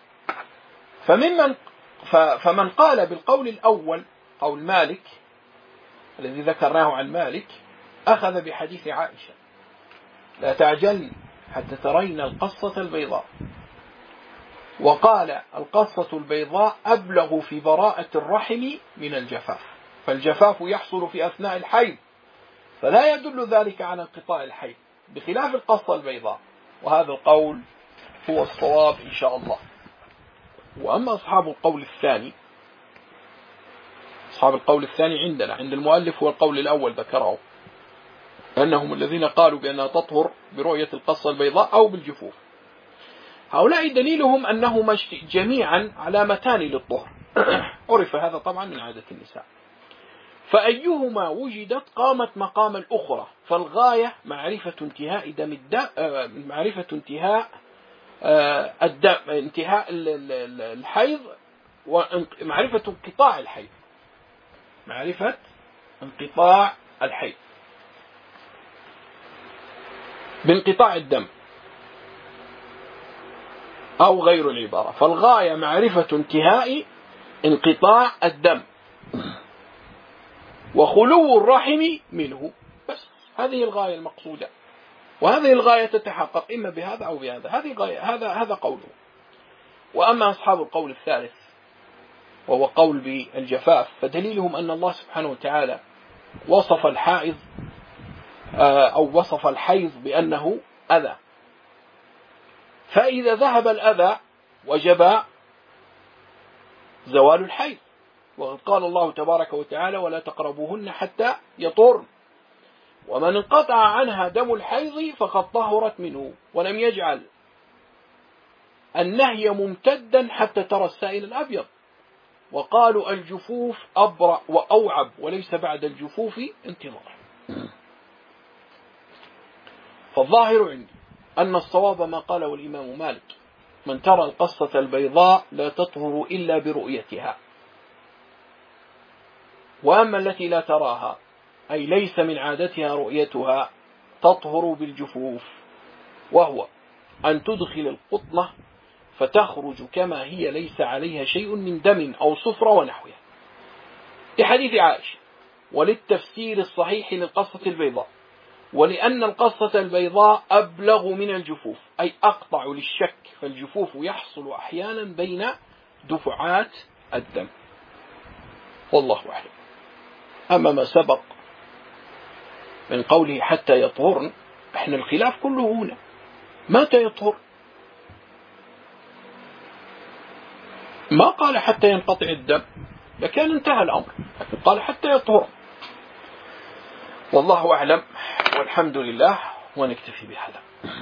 فمن قال بالقول الأول قول مالك الذي ذكرناه عن مالك أخذ بحديث عائشة لا تعجلن حتى ترين القصة البيضاء، وقال القصة البيضاء أبلغ في براءة الرحم من الجفاف، فالجفاف يحصل في أثناء الحيض فلا يدل ذلك على انقطاع الحيض بخلاف القصة البيضاء، وهذا القول هو الصواب إن شاء الله. وأما أصحاب القول الثاني، أصحاب القول الثاني عندنا عند المؤلف هو القول الأول ذكره، أنهم الذين قالوا بأنها تطهر برؤية القصة البيضاء أو بالجفوف. هؤلاء دليلهم أنهما جميعا علامتان للطهر، عرف هذا طبعا من عادة النساء، فأيهما وجدت قامت مقام الأخرى، فالغاية معرفة انتهاء دم الدم، معرفة انتهاء الدم، انتهاء الحيض، ومعرفة انقطاع الحيض، معرفة انقطاع الحيض بانقطاع الدم أو غير العبارة، فالغاية معرفة انتهاء انقطاع الدم وخلو الرحم منه. هذه الغاية المقصودة، وهذه الغاية تتحقق إما بهذا أو بهذا. هذه غاية، هذا قوله. وأما أصحاب القول الثالث وهو قول بالجفاف، فدليلهم أن الله سبحانه وتعالى وصف الحائض أو وصف الحيض بأنه أذى، فإذا ذهب الأذى وجب زوال الحيض. وقد قال الله تبارك وتعالى: ولا تقربوهن حتى يطهرن، ومن انقطع عنها دم الحيض فقد طهرت منه، ولم يجعل النهي ممتدا حتى ترى السائل الأبيض. وقالوا الجفوف أبرأ وأوعب، وليس بعد الجفوف انتظار. فالظاهر عندي أن الصواب ما قاله الإمام مالك: من ترى القصة البيضاء لا تطهر إلا برؤيتها. وأما التي لا تراها، أي ليس من عادتها رؤيتها، تطهر بالجفوف، وهو أن تدخل القطنة فتخرج كما هي ليس عليها شيء من دم أو صفرة ونحوها، لحديث عائشة، وللتفسير الصحيح للقصة البيضاء، ولأن القصة البيضاء أبلغ من الجفوف، أي أقطع للشك، فالجفوف يحصل أحيانا بين دفعات الدم، والله أعلم. أما ما سبق من قوله حتى يطهرن، احنا الخلاف كله هنا، متى يطهر؟ ما قال حتى ينقطع الدم، لكان انتهى الأمر، لكن قال حتى يطهر. والله أعلم، والحمد لله، ونكتفي بهذا.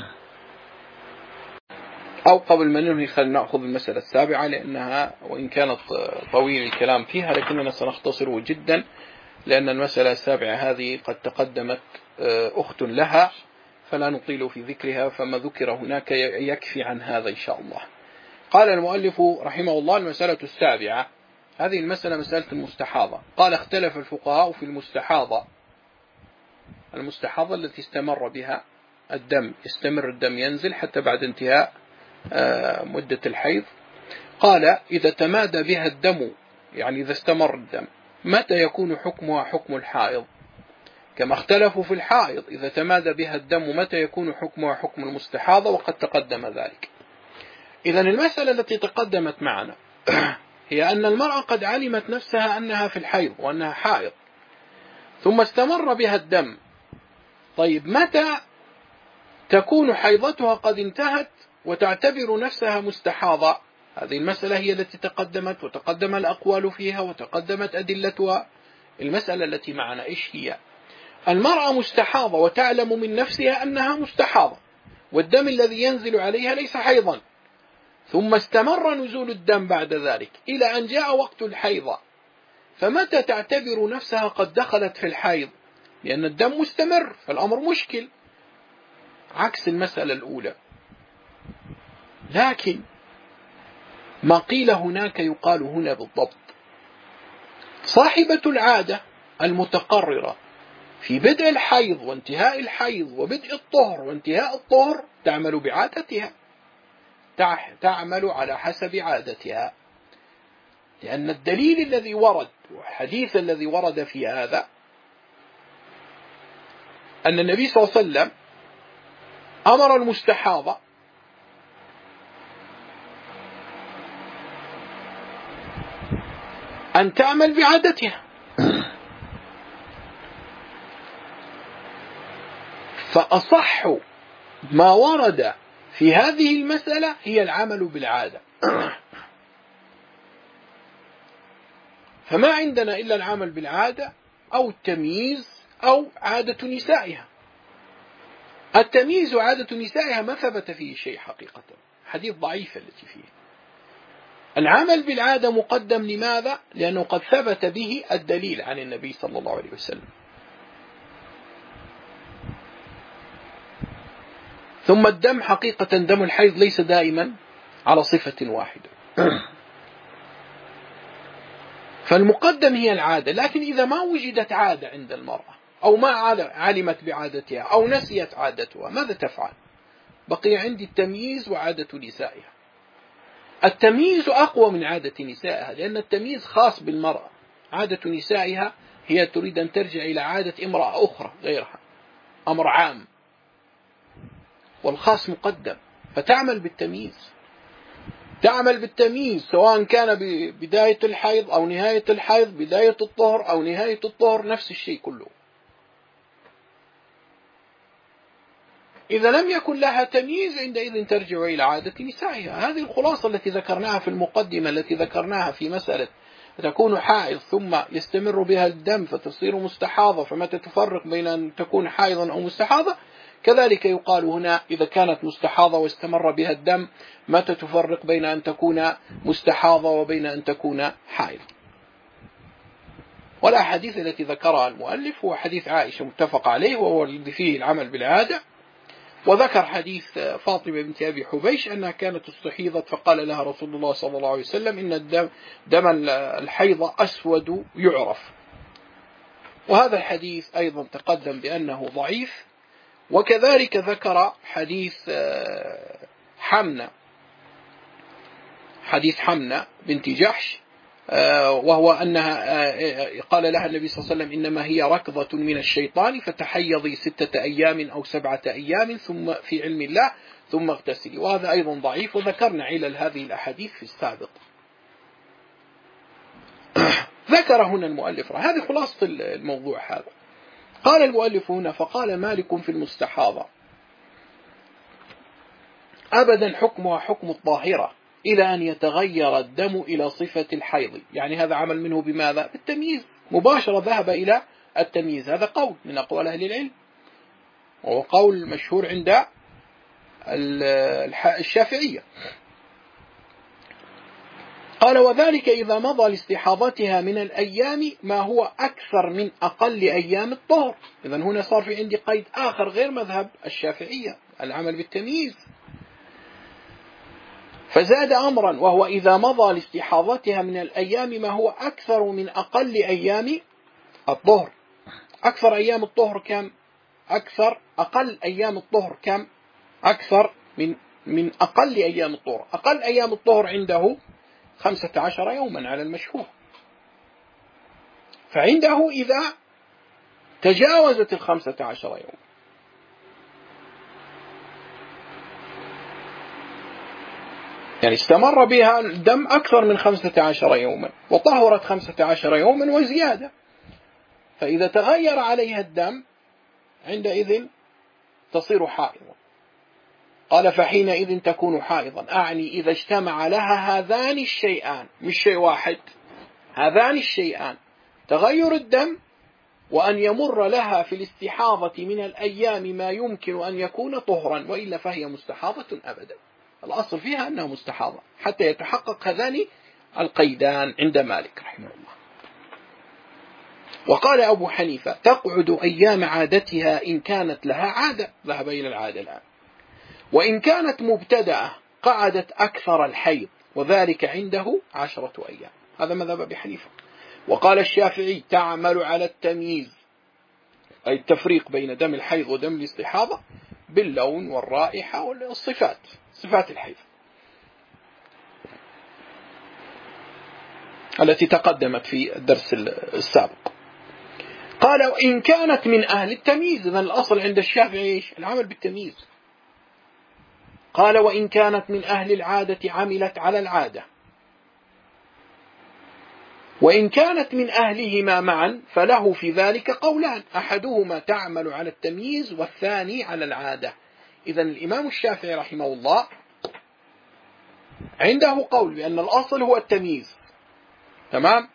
أو قبل ما ننهي خلينا نأخذ المسألة السابعة، لأنها وإن كانت طويل الكلام فيها لكننا سنختصره جدا، لأن المسألة السابعة هذه قد تقدمت أخت لها، فلا نطيل في ذكرها، فما ذكر هناك يكفي عن هذا إن شاء الله. قال المؤلف رحمه الله: المسألة السابعة، هذه المسألة مسألة المستحاضة. قال: اختلف الفقهاء في المستحاضة. المستحاضة التي استمر بها الدم، يستمر الدم ينزل حتى بعد انتهاء مدة الحيض. قال: إذا تمادى بها الدم، يعني إذا استمر الدم، متى يكون حكمها حكم الحائض؟ كما اختلفوا في الحائض، إذا تمادى بها الدم متى يكون حكمها حكم المستحاضة، وقد تقدم ذلك. إذن المسألة التي تقدمت معنا هي أن المرأة قد علمت نفسها أنها في الحيض وأنها حائض، ثم استمر بها الدم. طيب متى تكون حيضتها قد انتهت وتعتبر نفسها مستحاضة؟ هذه المسألة هي التي تقدمت، وتقدم الأقوال فيها، وتقدمت أدلتها. المسألة التي معنا إيش هي؟ المرأة مستحاضة وتعلم من نفسها أنها مستحاضة، والدم الذي ينزل عليها ليس حيضا، ثم استمر نزول الدم بعد ذلك إلى أن جاء وقت الحيضة، فمتى تعتبر نفسها قد دخلت في الحيض؟ لأن الدم مستمر، فالأمر مشكل، عكس المسألة الأولى. لكن ما قيل هناك يقال هنا بالضبط: صاحبة العادة المتقررة في بدء الحيض وانتهاء الحيض وبدء الطهر وانتهاء الطهر تعمل بعادتها، تعمل على حسب عادتها، لأن الدليل الذي ورد والحديث الذي ورد في هذا أن النبي صلى الله عليه وسلم أمر المستحاضة أن تعمل بعادتها. فأصح ما ورد في هذه المسألة هي العمل بالعادة، فما عندنا إلا العمل بالعادة أو التمييز أو عادة نسائها. التمييز وعادة نسائها ما ثبت فيه شيء حقيقة، حديث ضعيف التي فيه. العمل بالعادة مقدم، لماذا؟ لأنه قد ثبت به الدليل عن النبي صلى الله عليه وسلم. ثم الدم حقيقة دم الحيض ليس دائما على صفة واحدة، فالمقدم هي العادة. لكن إذا ما وجدت عادة عند المرأة، أو ما علمت بعادتها، أو نسيت عادتها، ماذا تفعل؟ بقي عندي التمييز وعادة نسائها. التمييز أقوى من عادة نسائها، لأن التمييز خاص بالمرأة. عادة نسائها هي تريد أن ترجع إلى عادة امرأة أخرى غيرها، أمر عام والخاص مقدم، فتعمل بالتمييز، تعمل بالتمييز سواء كان بداية الحيض أو نهاية الحيض، بداية الطهر أو نهاية الطهر، نفس الشيء كله. إذا لم يكن لها تمييز عندئذ ترجع إلى عادة نسائها. هذه الخلاصة التي ذكرناها في المقدمة، التي ذكرناها في مسألة تكون حائض ثم يستمر بها الدم فتصير مستحاضة، فمتى تفرق بين أن تكون حائضا أو مستحاضة؟ كذلك يقال هنا إذا كانت مستحاضة واستمر بها الدم متى تفرق بين أن تكون مستحاضة وبين أن تكون حائض. والأحاديث التي ذكرها المؤلف هو حديث عائشة متفق عليه وهو الذي فيه العمل بالعادة، وذكر حديث فاطمة بنت أبي حبيش أنها كانت استحيضت فقال لها رسول الله صلى الله عليه وسلم إن دم الحيض أسود يعرف. وهذا الحديث أيضا تقدم بأنه ضعيف. وكذلك ذكر حديث حمنة بنت جحش، وهو أنها قال لها النبي صلى الله عليه وسلم إنما هي ركضة من الشيطان فتحيضي 6 أيام أو 7 أيام ثم في علم الله ثم اغتسلي. وهذا أيضا ضعيف، وذكرنا علل هذه الأحاديث في السابق. ذكر هنا المؤلف، هذه خلاصة الموضوع هذا. قال المؤلف هنا فقال مالك في المستحاضة أبدا حكمها حكم الطاهرة إلى أن يتغير الدم إلى صفة الحيض. يعني هذا عمل منه بماذا؟ بالتمييز، مباشرة ذهب إلى التمييز. هذا قول من أقوال أهل العلم، وهو قول مشهور عند الشافعية. قال وذلك إذا مضى لاستحاضتها من الأيام ما هو أكثر من أقل أيام الطهر. إذن هنا صار في عندي قيد آخر غير مذهب الشافعية، العمل بالتمييز. فزاد أمرا وهو إذا مضى لاستحاضتها من الأيام ما هو أكثر من أقل أيام الطهر. أكثر أيام الطهر كم؟ أقل أيام الطهر كم؟ أكثر من أقل أيام الطهر. أقل أيام الطهر عنده 15 يوما على المشهور. فعنده إذا تجاوزت 15 يوم يعني استمر بها الدم أكثر من 15 يوما وطهرت 15 يوما وزيادة، فإذا تغير عليها الدم عندئذ تصير حائضا. قال فحينئذ تكون حائضا، أعني إذا اجتمع لها هذان الشيئان، مش شيء واحد، هذان الشيئان، تغير الدم وأن يمر لها في الاستحاضة من الأيام ما يمكن أن يكون طهرا، وإلا فهي مستحاضة أبدا. الأصل فيها أنها مستحاضة حتى يتحقق هذان القيدان عند مالك رحمه الله. وقال أبو حنيفة تقعد أيام عادتها إن كانت لها عادة، ذهب إلى العادة الآن، وإن كانت مبتدأة قعدت أكثر الحيض وذلك عنده 10 أيام. هذا مذهب أبي حنيفة. وقال الشافعي تعمل على التمييز، أي التفريق بين دم الحيض ودم الاستحاضة باللون والرائحة والصفات، صفات الحيض التي تقدمت في الدرس السابق. قال وإن كانت من أهل التمييز، إذن الأصل عند الشافعي العمل بالتمييز. قال وإن كانت من أهل العادة عملت على العادة، وإن كانت من أهلهما معا فله في ذلك قولان، أحدهما تعمل على التمييز والثاني على العادة. إذن الإمام الشافعي رحمه الله عنده قول بأن الأصل هو التمييز، تمام؟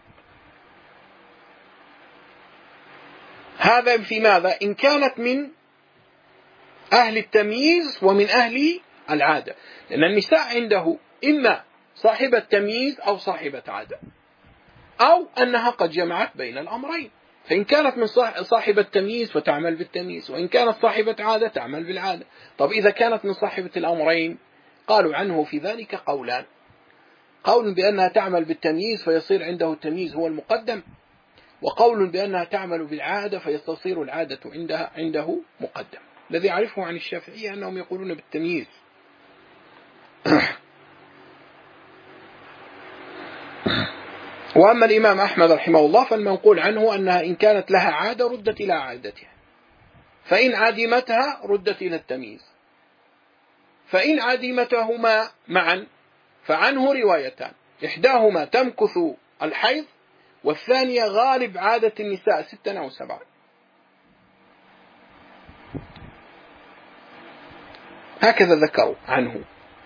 هذا في ماذا؟ إن كانت من أهل التمييز ومن أهل العادة، لأن النساء عنده إما صاحبة تمييز أو صاحبة عادة، أو أنها قد جمعت بين الأمرين. فإن كانت من صاحبة تمييز فتعمل بالتمييز، وإن كانت صاحبة عادة تعمل بالعادة. طب إذا كانت من صاحبة الأمرين قالوا عنه في ذلك قولان، قول بأنها تعمل بالتمييز فيصير عنده التمييز هو المقدم، وقول بأنها تعمل بالعادة فيصير العادة عنده مقدم. الذي أعرفه عن الشافعية أنهم يقولون بالتمييز. وأما الإمام أحمد رحمه الله فالمنقول عنه أنها إن كانت لها عادة ردت إلى عادتها، فإن عدمتها ردت إلى التمييز. فإن عدمتهما معا فعنه روايتان، إحداهما تمكث الحيض، والثانية غالب عادة النساء 6 أو 7. هكذا ذكروا عنه.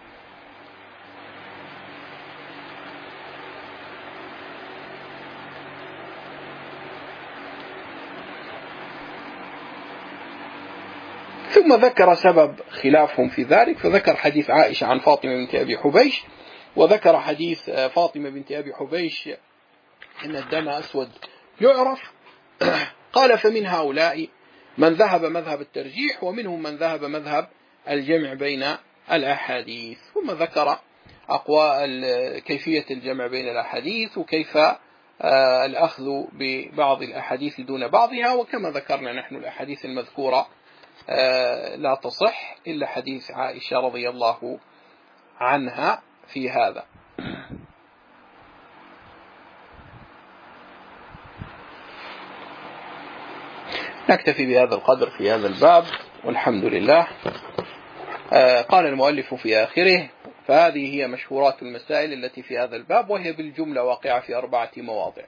ثم ذكر سبب خلافهم في ذلك، فذكر حديث عائشة عن فاطمة بنت أبي حبيش، وذكر حديث فاطمة بنت أبي حبيش إن الدم أسود يعرف. قال فمن هؤلاء من ذهب مذهب الترجيح، ومنهم من ذهب مذهب الجمع بين الأحاديث. ثم ذكر كيفية الجمع بين الأحاديث، وكيف الأخذ ببعض الأحاديث دون بعضها. وكما ذكرنا نحن الأحاديث المذكورة لا تصح إلا حديث عائشة رضي الله عنها في هذا. نكتفي بهذا القدر في هذا الباب، والحمد لله. قال المؤلف في آخره: فهذه هي مشهورات المسائل التي في هذا الباب، وهي بالجملة واقعة في 4 مواضع.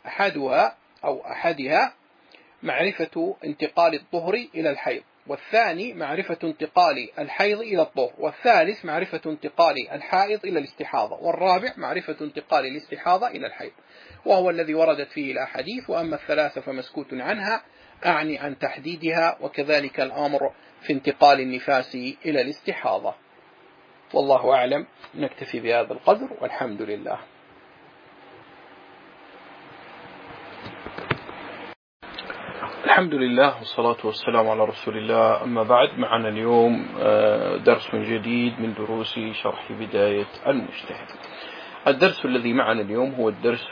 أحدها معرفة انتقال الطهر إلى الحيض، والثاني معرفة انتقال الحيض إلى الطهر، والثالث معرفة انتقال الحائض إلى الاستحاضة، والرابع معرفة انتقال الاستحاضة إلى الحيض، وهو الذي وردت فيه الأحاديث. وأما الثلاثة فمسكوت عنها، أعني عن تحديدها، وكذلك الأمر في انتقال النفاس إلى الاستحاضة. والله أعلم. نكتفي بهذا القدر، والحمد لله. الحمد لله والصلاة والسلام على رسول الله. أما بعد، معنا اليوم درس جديد من دروس شرح بداية المجتهد. الدرس الذي معنا اليوم هو الدرس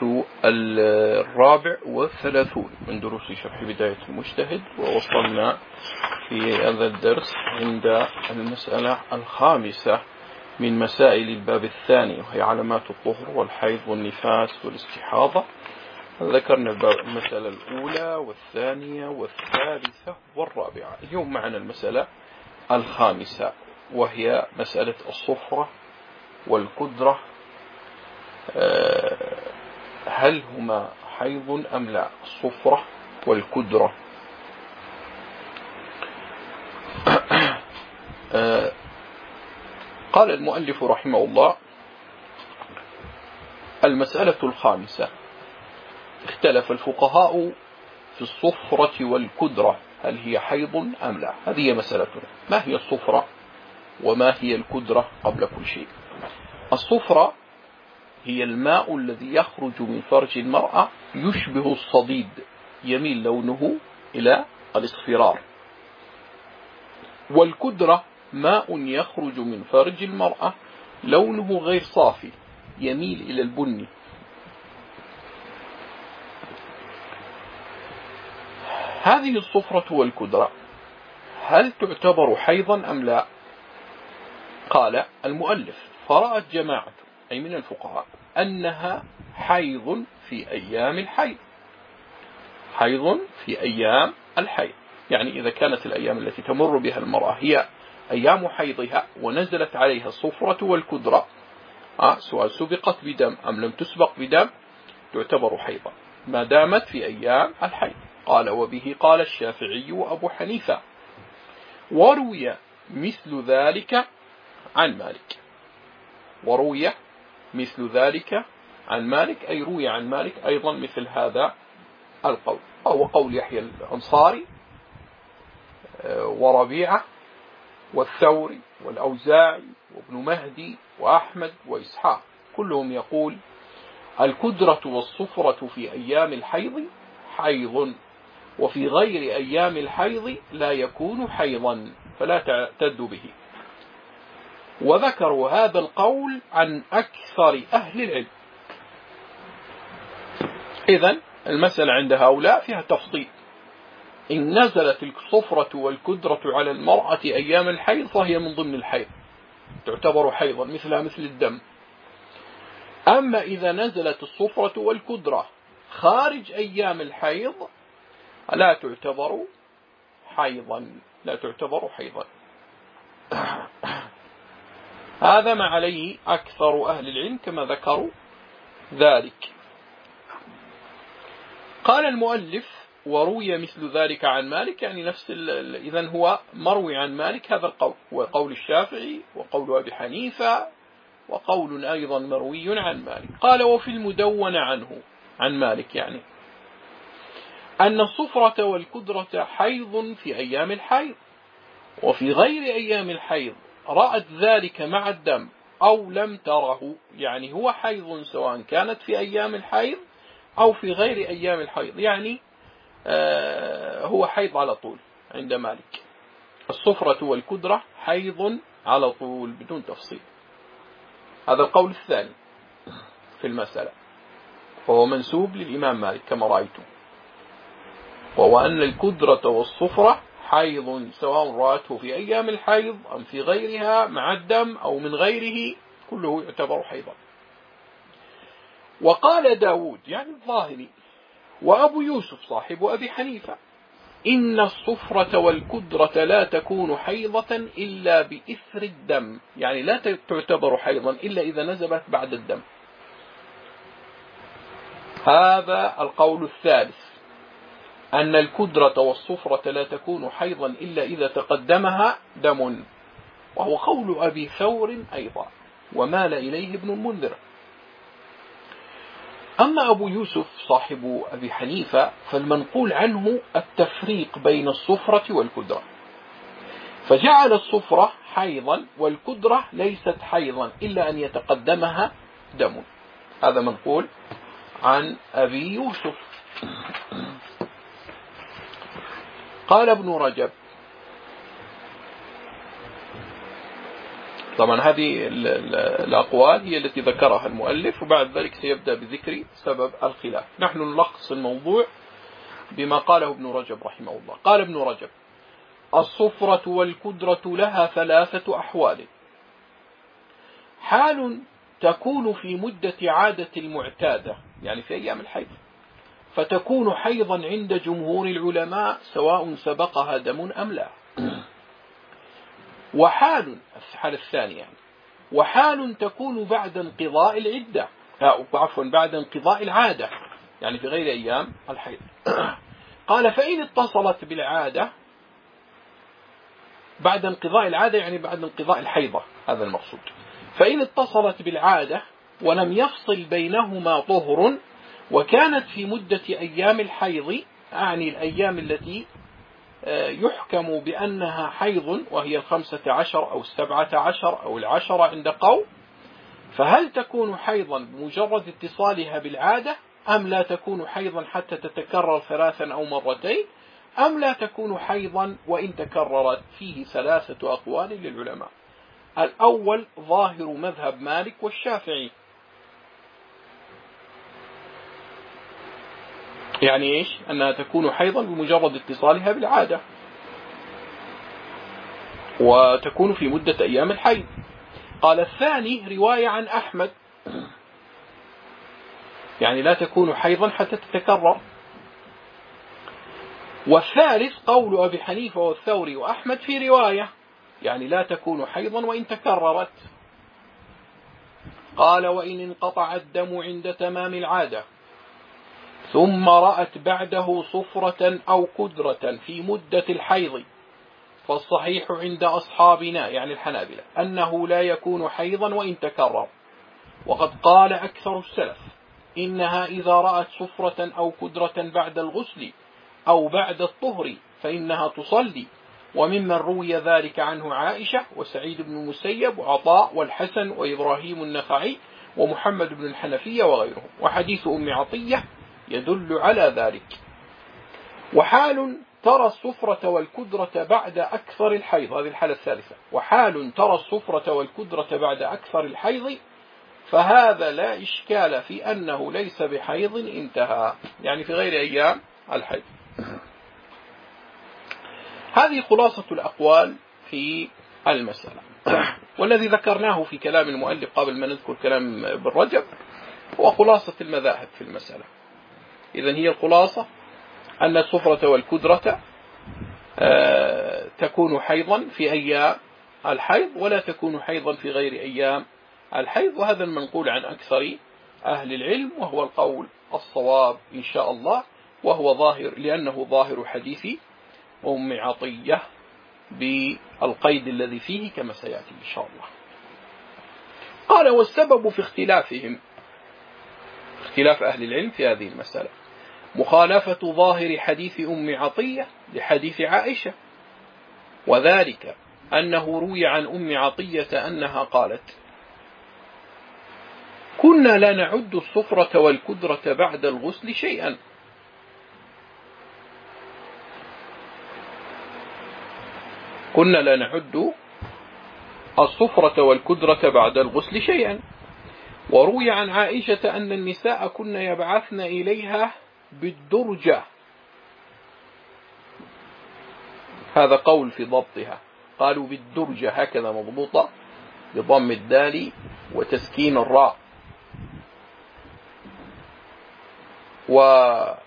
34 من دروس شرح بداية المجتهد، ووصلنا في هذا الدرس عند المسألة 5 من مسائل الباب الثاني، وهي علامات الطهر والحيض والنفاس والاستحاضة. ذكرنا المسألة الأولى والثانية والثالثة والرابعة. اليوم معنا المسألة 5، وهي مسألة الصفرة والكدرة، هل هما حيض أم لا؟ الصفرة والكدرة. قال المؤلف رحمه الله: المسألة 5، اختلف الفقهاء في الصفرة والكدرة، هل هي حيض أم لا؟ هذه مسألتنا. ما هي الصفرة وما هي الكدرة؟ قبل كل شيء، الصفرة هي الماء الذي يخرج من فرج المرأة يشبه الصديد، يميل لونه إلى الاصفرار. والكدرة ماء يخرج من فرج المرأة لونه غير صافي، يميل إلى البني. هذه الصفرة والكدرة هل تعتبر حيضا أم لا؟ قال المؤلف: فرأت جماعة أي من الفقهاء أنها حيض في أيام الحيض. حيض في أيام الحيض، يعني إذا كانت الأيام التي تمر بها المرأة هي أيام حيضها ونزلت عليها الصفرة والكدرة، سواء سبقت بدم أم لم تسبق بدم، تعتبر حيضا ما دامت في أيام الحيض. قال: وبه قال الشافعي وأبو حنيفة، وروي مثل ذلك عن مالك. وروي مثل ذلك عن مالك، أي روي عن مالك أيضا مثل هذا القول، وهو قول يحيى الأنصاري وربيعة والثوري والأوزاعي وابن مهدي وأحمد وإسحاق، كلهم يقول: الكدرة والصفرة في أيام الحيض حيض، وفي غير أيام الحيض لا يكون حيضا، فلا تعتد به. وذكروا هذا القول عن أكثر أهل العلم. إذن المسألة عند هؤلاء فيها تفصيل. إن نزلت الصفرة والكدرة على المرأة أيام الحيض فهي من ضمن الحيض، تعتبر حيضا مثلها مثل الدم. أما إذا نزلت الصفرة والكدرة خارج أيام الحيض لا تعتبر حيضا، لا تعتبر حيضا. هذا ما عليه أكثر أهل العلم كما ذكروا ذلك. قال المؤلف وروي مثل ذلك عن مالك، يعني نفس إذن هو مروي عن مالك هذا القول، وقول الشافعي وقول أبي حنيفة وقول أيضا مروي عن مالك. قال وفي المدون عنه عن مالك يعني أن الصفرة والكدرة حيض في أيام الحيض، وفي غير أيام الحيض رأت ذلك مع الدم أو لم تره، يعني هو حيض سواء كانت في أيام الحيض أو في غير أيام الحيض، يعني هو حيض على طول عند مالك. الصفرة والكدرة حيض على طول بدون تفصيل. هذا القول الثاني في المسألة، وهو منسوب للإمام مالك كما رأيتم، وهو أن الكدرة والصفرة حيض سواء رأته في أيام الحيض أم في غيرها مع الدم أو من غيره، كله يعتبر حيضا. وقال داود يعني الظاهري وأبو يوسف صاحب أبي حنيفة إن الصفرة والكدرة لا تكون حيضة إلا بإثر الدم، يعني لا تعتبر حيضا إلا إذا نزلت بعد الدم. هذا القول الثالث، أن الكدرة والصفرة لا تكون حيضا إلا إذا تقدمها دم، وهو قول أبي ثور أيضا ومال إليه ابن المنذر. أما أبو يوسف صاحب أبي حنيفة فالمنقول عنه التفريق بين الصفرة والكدرة، فجعل الصفرة حيضا والكدرة ليست حيضا إلا أن يتقدمها دم. هذا منقول عن أبي يوسف. قال ابن رجب، طبعا هذه الأقوال هي التي ذكرها المؤلف، وبعد ذلك سيبدأ بذكر سبب الخلاف. نحن نلخص الموضوع بما قاله ابن رجب رحمه الله. قال ابن رجب الصفرة والكدرة لها ثلاثة أحوال: حال تكون في مدة عادة المعتادة، يعني في أيام الحيض، فتكون حيضا عند جمهور العلماء سواء سبقها دم أم لا. وحال الحالة الثانية يعني وحال تكون بعد انقضاء العدة، بعد انقضاء العادة، يعني في غير أيام الحيض. قال فإن اتصلت بالعادة بعد انقضاء العادة، يعني بعد انقضاء الحيضة، هذا المقصود. فإن اتصلت بالعادة ولم يفصل بينهما طهر وكانت في مدة أيام الحيض، يعني الأيام التي يحكم بأنها حيض وهي 15 أو 17 أو 10 عند قوم، فهل تكون حيضا بمجرد اتصالها بالعادة أم لا تكون حيضا حتى تتكرر 3 أو مرتين، أم لا تكون حيضا وإن تكررت؟ فيه 3 أقوال للعلماء. الأول ظاهر مذهب مالك والشافعي، يعني إيش؟ أنها تكون حيضا بمجرد اتصالها بالعادة وتكون في مدة أيام الحيض. قال الثاني رواية عن أحمد، يعني لا تكون حيضا حتى تتكرر. والثالث قول أبي حنيفة والثوري وأحمد في رواية، يعني لا تكون حيضا وإن تكررت. قال وإن انقطع الدم عند تمام العادة ثم رأت بعده صفرة أو كدرة في مدة الحيض فالصحيح عند أصحابنا يعني الحنابلة أنه لا يكون حيضا وإن تكرر. وقد قال أكثر السلف إنها إذا رأت صفرة أو كدرة بعد الغسل أو بعد الطهر فإنها تصلي. وممن روي ذلك عنه عائشة وسعيد بن المسيب وعطاء والحسن وإبراهيم النخعي ومحمد بن الحنفية وغيرهم. وحديث أم عطية يدل على ذلك. وحال ترى الصفرة والكدرة بعد أكثر الحيض، هذه الحالة الثالثة. وحال ترى الصفرة والكدرة بعد أكثر الحيض فهذا لا إشكال في أنه ليس بحيض انتهى، يعني في غير أيام الحيض. هذه خلاصة الأقوال في المسألة. والذي ذكرناه في كلام المؤلف قبل ما نذكر كلام ابن رجب هو خلاصة المذاهب في المسألة. إذن هي الخلاصة أن الصفرة والكدرة تكون حيضا في أيام الحيض ولا تكون حيضا في غير أيام الحيض، وهذا المنقول عن أكثر أهل العلم، وهو القول الصواب إن شاء الله، وهو ظاهر لأنه ظاهر حديث أم عطية بالقيد الذي فيه كما سيأتي إن شاء الله. قال: والسبب في اختلافهم، اختلاف أهل العلم في هذه المسألة، مخالفة ظاهر حديث أم عطية لحديث عائشة، وذلك أنه روي عن أم عطية أنها قالت: كنا لا نعد الصفرة والكدرة بعد الغسل شيئا. كنا لا نعد الصفرة والكدرة بعد الغسل شيئا. وروي عن عائشة أن النساء كن يبعثن إليها بالدرجة، هذا قول في ضبطها، قالوا بالدرجة هكذا مضبوطة بضم الدال وتسكين الراء. وقال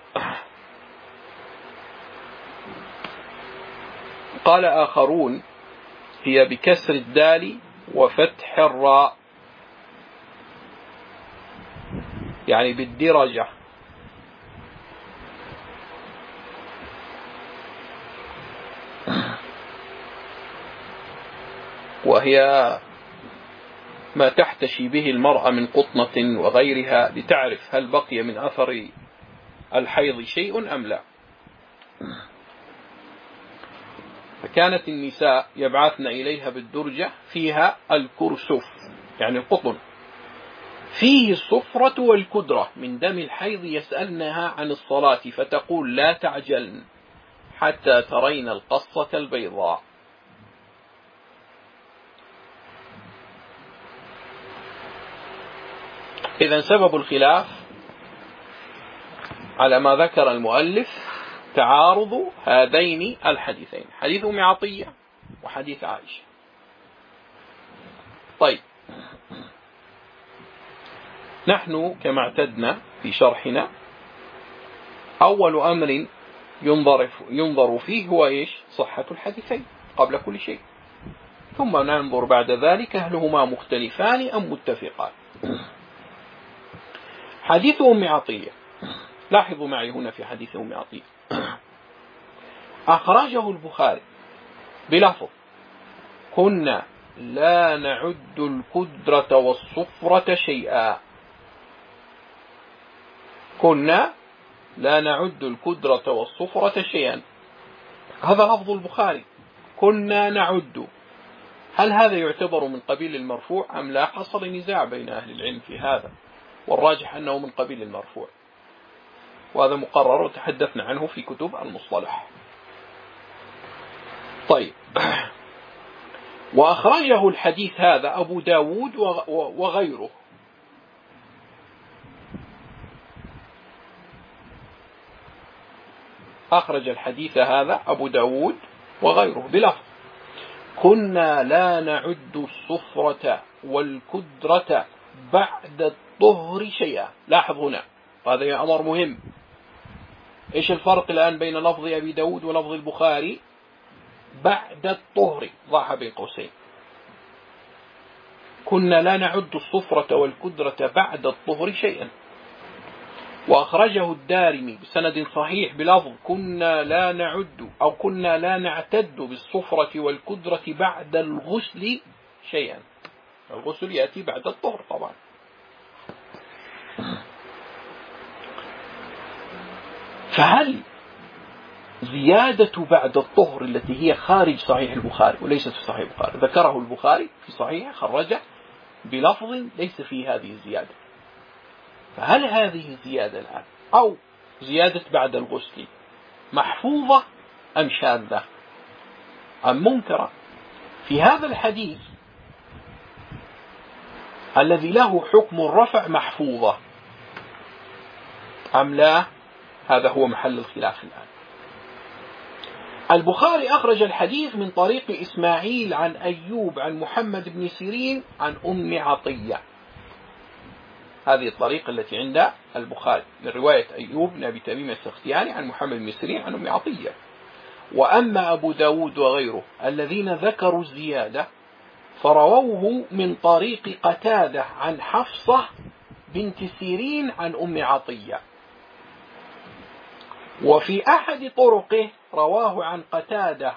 آخرون: هي بكسر الدال وفتح الراء، يعني بالدرجة. وهي ما تحتشي به المرأة من قطنة وغيرها لتعرف هل بقي من أثر الحيض شيء أم لا. فكانت النساء يبعثن إليها بالدرجة فيها الكرسف، يعني القطن، فيه الصفرة والكدرة من دم الحيض، يسألنها عن الصلاة فتقول: لا تعجلن حتى ترين القصة البيضاء. إذن سبب الخلاف على ما ذكر المؤلف تعارض هذين الحديثين، حديث أم عطية وحديث عائشة. طيب، نحن كما اعتدنا في شرحنا أول أمر ينظر فيه هو إيش؟ صحة الحديثين قبل كل شيء، ثم ننظر بعد ذلك هل هما مختلفان أم متفقان. حديث أم عطية، لاحظوا معي هنا في حديث أم عطية أخرجه البخاري بلفظ: كنا لا نعد الكدرة والصفرة شيئا. كنا لا نعد الكدرة والصفرة شيئا، هذا لفظ البخاري، كنا نعد. هل هذا يعتبر من قبيل المرفوع أم لا؟ حصل نزاع بين أهل العلم في هذا، والراجح أنه من قبيل المرفوع، وهذا مقرر وتحدثنا عنه في كتب المصطلح. طيب، وأخرجه الحديث هذا أبو داود وغيره. أخرج الحديث هذا أبو داود وغيره بلفظ: كنا لا نعد الصفرة والكدرة بعد الطهر شيئا. لاحظ هنا، هذا أمر مهم. إيش الفرق الآن بين لفظ أبي داود ولفظ البخاري؟ بعد الطهر، ضعها بين قوسين. كنا لا نعد الصفرة والكدرة بعد الطهر شيئا. وأخرجه الدارمي بسند صحيح بلفظ: كنا لا نعد أو كنا لا نعتد بالصفرة والكدرة بعد الغسل شيئا. الغسل يأتي بعد الطهر طبعا. فهل زيادة بعد الطهر التي هي خارج صحيح البخاري وليست في صحيح البخاري، ذكره البخاري في صحيح خرجه بلفظ ليس فيه هذه الزيادة، فهل هذه الزيادة الآن أو زيادة بعد الغسل محفوظة أم شاذة أم منكرة؟ في هذا الحديث الذي له حكم الرفع محفوظة أم لا؟ هذا هو محل الخلاف الآن. البخاري أخرج الحديث من طريق إسماعيل عن أيوب عن محمد بن سيرين عن أم عطية. هذه الطريقة التي عند البخاري من رواية أيوب بن أبي تميم السختياني عن محمد بن سيرين عن أم عطية. وأما أبو داود وغيره الذين ذكروا الزيادة فرووه من طريق قتادة عن حفصة بنت سيرين عن أم عطية. وفي أحد طرقه رواه عن قتادة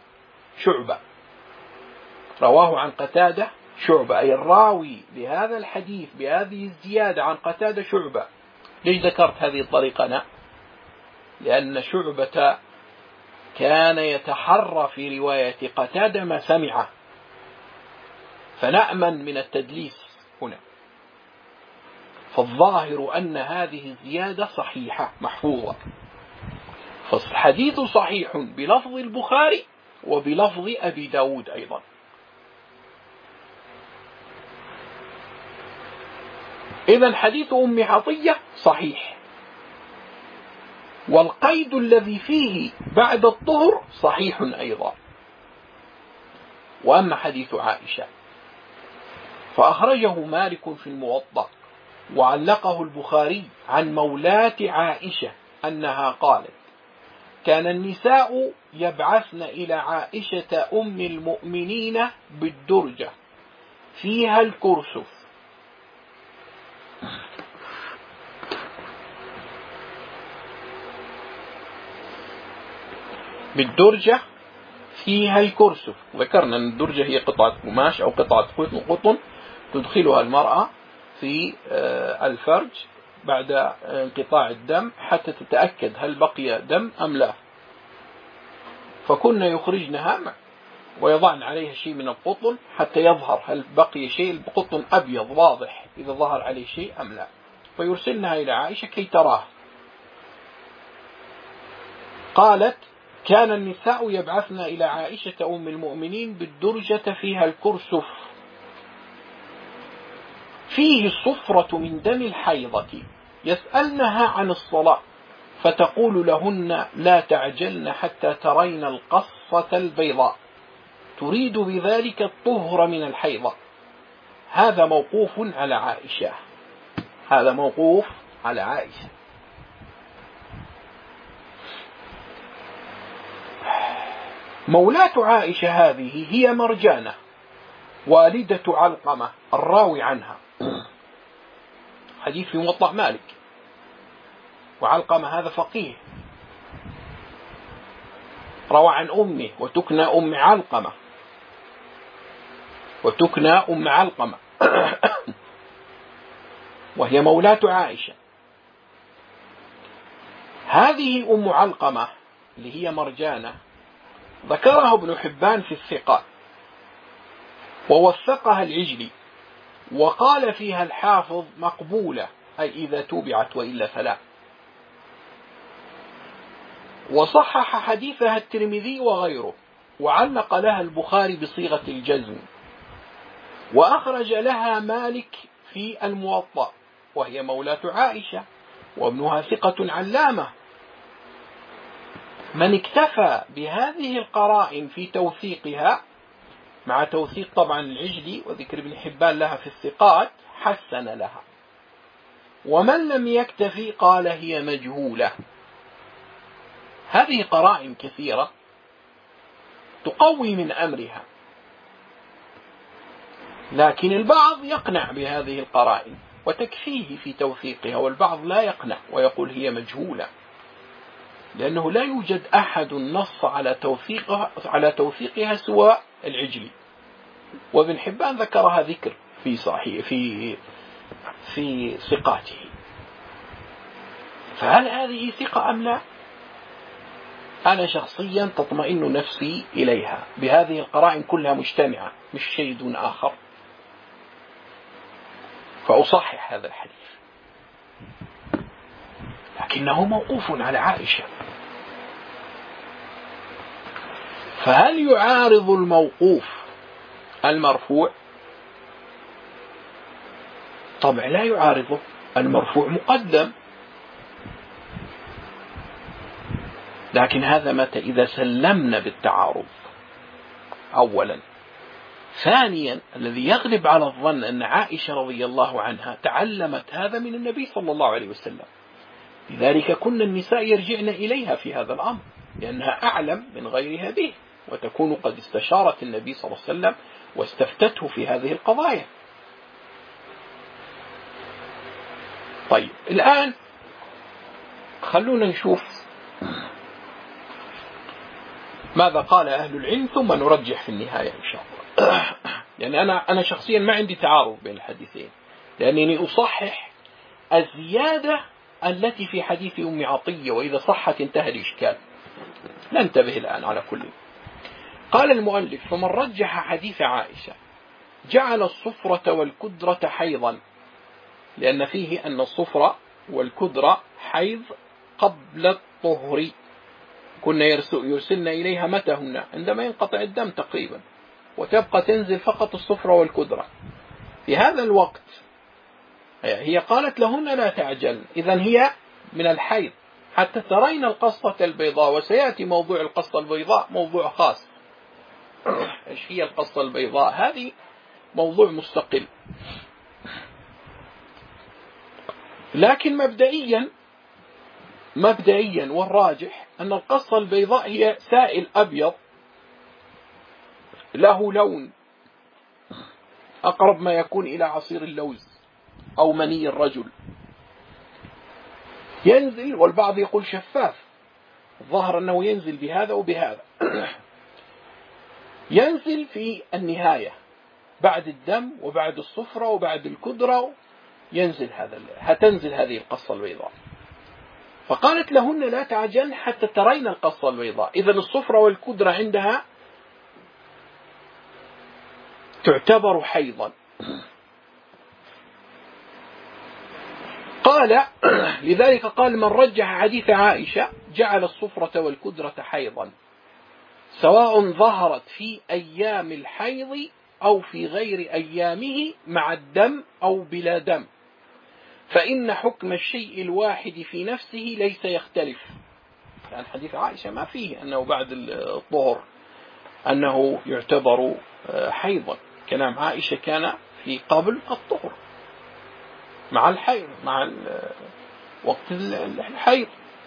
شعبة أي الراوي لهذا الحديث بهذه الزيادة عن قتادة شعبة. ليش ذكرت هذه الطريقة أنا؟ لأن شعبة كان يتحرى في رواية قتادة ما سمعه، فنأمن من التدليس هنا. فالظاهر أن هذه الزيادة صحيحة محفوظة، فالحديث صحيح بلفظ البخاري وبلفظ أبي داود أيضا. إذن حديث أم عطية صحيح، والقيد الذي فيه بعد الطهر صحيح أيضا. وأما حديث عائشة فأخرجه مالك في الموطأ وعلقه البخاري عن مولاة عائشة أنها قالت: كان النساء يبعثن إلى عائشة أم المؤمنين بالدرجة فيها الكرسف. بالدرجة فيها الكرسف. ذكرنا أن الدرجة هي قطعة قماش أو قطعة قطن تدخلها المرأة في الفرج بعد انقطاع الدم حتى تتأكد هل بقي دم أم لا، فكنا يخرجنها ويضعن عليها شيء من القطن حتى يظهر هل بقي شيء. القطن أبيض واضح إذا ظهر عليه شيء أم لا، فيرسلنها إلى عائشة كي تراه. قالت: كان النساء يبعثن إلى عائشة أم المؤمنين بالدرجة فيها الكرسف فيه الصفرة من دم الحيضة، يسألنها عن الصلاة فتقول لهن: لا تعجلن حتى ترين القصة البيضاء، تريد بذلك الطهر من الحيضة. هذا موقوف على عائشة. مولاة عائشة هذه هي مرجانة والدة علقمة الراوي عنها، حديث في موطأ مالك. وعلقمة هذا فقيه روى عن أمه وتكنى أم علقمة وهي مولاة عائشة. هذه أم علقمة اللي هي مرجانة ذكرها ابن حبان في الثقات ووثقها العجلي، وقال فيها الحافظ مقبولة، أي إذا تبعت وإلا فلا. وصحح حديثها الترمذي وغيره، وعلق لها البخاري بصيغة الجزم، وأخرج لها مالك في الموطأ، وهي مولاة عائشة وابنها ثقة علامة. من اكتفى بهذه القرائن في توثيقها مع توثيق طبعا العجلي وذكر ابن حبان لها في الثقات حسن لها، ومن لم يكتفي قال هي مجهولة. هذه قرائن كثيرة تقوي من أمرها، لكن البعض يقنع بهذه القرائن وتكفيه في توثيقها، والبعض لا يقنع ويقول هي مجهولة، لأنه لا يوجد أحد نص على توثيقها سوى العجلي، وابن حبان ذكرها ذكر في صحيح في ثقاته. فهل هذه ثقة أم لا؟ أنا شخصيا تطمئن نفسي إليها بهذه القرائن كلها مجتمعة، مش شيء دون آخر، فأصحح هذا الحديث، لكنه موقوف على عائشة. فهل يعارض الموقوف المرفوع؟ طبعا لا يعارضه، المرفوع مقدم، لكن هذا متى؟ إذا سلمنا بالتعارض أولا. ثانيا، الذي يغلب على الظن أن عائشة رضي الله عنها تعلمت هذا من النبي صلى الله عليه وسلم، لذلك كن النساء يرجعن إليها في هذا الأمر، لأنها أعلم من غيرها به، وتكون قد استشارت النبي صلى الله عليه وسلم واستفتته في هذه القضايا. طيب الآن خلونا نشوف ماذا قال أهل العلم ثم نرجح في النهاية إن شاء الله. يعني أنا شخصيا ما عندي تعارض بين الحديثين، لأنني أصحح الزيادة التي في حديث أم عطية، وإذا صحت انتهى الإشكال. ننتبه الآن على كل. قال المؤلف: فمن رجح حديث عائشة جعل الصفرة والكدرة حيضا، لأن فيه أن الصفرة والكدرة حيض قبل الطهر، كنا يرسلن إليها متى عندما ينقطع الدم تقريبا، وتبقى تنزل فقط الصفرة والكدرة في هذا الوقت. هي قالت لهن لا تعجل، إذن هي من الحيض حتى ترين القصة البيضاء، وسيأتي موضوع القصة البيضاء موضوع خاص. إيش هي القصة البيضاء؟ هذه موضوع مستقل. لكن مبدئيا والراجح أن القصة البيضاء هي سائل أبيض له لون أقرب ما يكون إلى عصير اللوز أو مني الرجل، ينزل، والبعض يقول شفاف، الظاهر أنه ينزل بهذا وبهذا. ينزل في النهاية بعد الدم وبعد الصفرة وبعد الكدرة، هتنزل هذه القصة البيضاء. فقالت لهن لا تعجلن حتى ترين القصة البيضاء، إذن الصفرة والكدرة عندها تعتبر حيضا. قال لذلك قال: من رجح حديث عائشة جعل الصفرة والكدرة حيضا، سواء ظهرت في أيام الحيض أو في غير أيامه، مع الدم أو بلا دم، فإن حكم الشيء الواحد في نفسه ليس يختلف. يعني حديث عائشة ما فيه أنه بعد الظهر أنه يعتبر حيضا، كلام عائشة كان في قبل الطهر مع الحيض، مع وقت الحيض.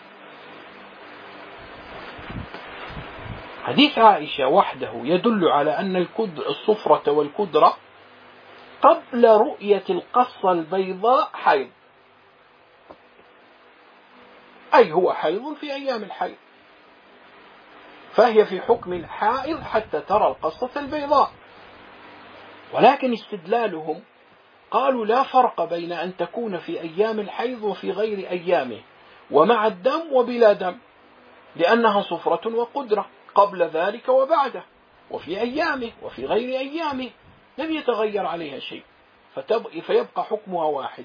حديث عائشة وحده يدل على أن الصفرة والكدرة قبل رؤية القصة البيضاء حيض، أي هو حيض في أيام الحيض، فهي في حكم الحائض حتى ترى القصة البيضاء. ولكن استدلالهم قالوا: لا فرق بين أن تكون في أيام الحيض وفي غير أيامه، ومع الدم وبلا دم، لأنها صفرة وقدرة قبل ذلك وبعده، وفي أيامه وفي غير أيامه لم يتغير عليها شيء، فيبقى حكمها واحد.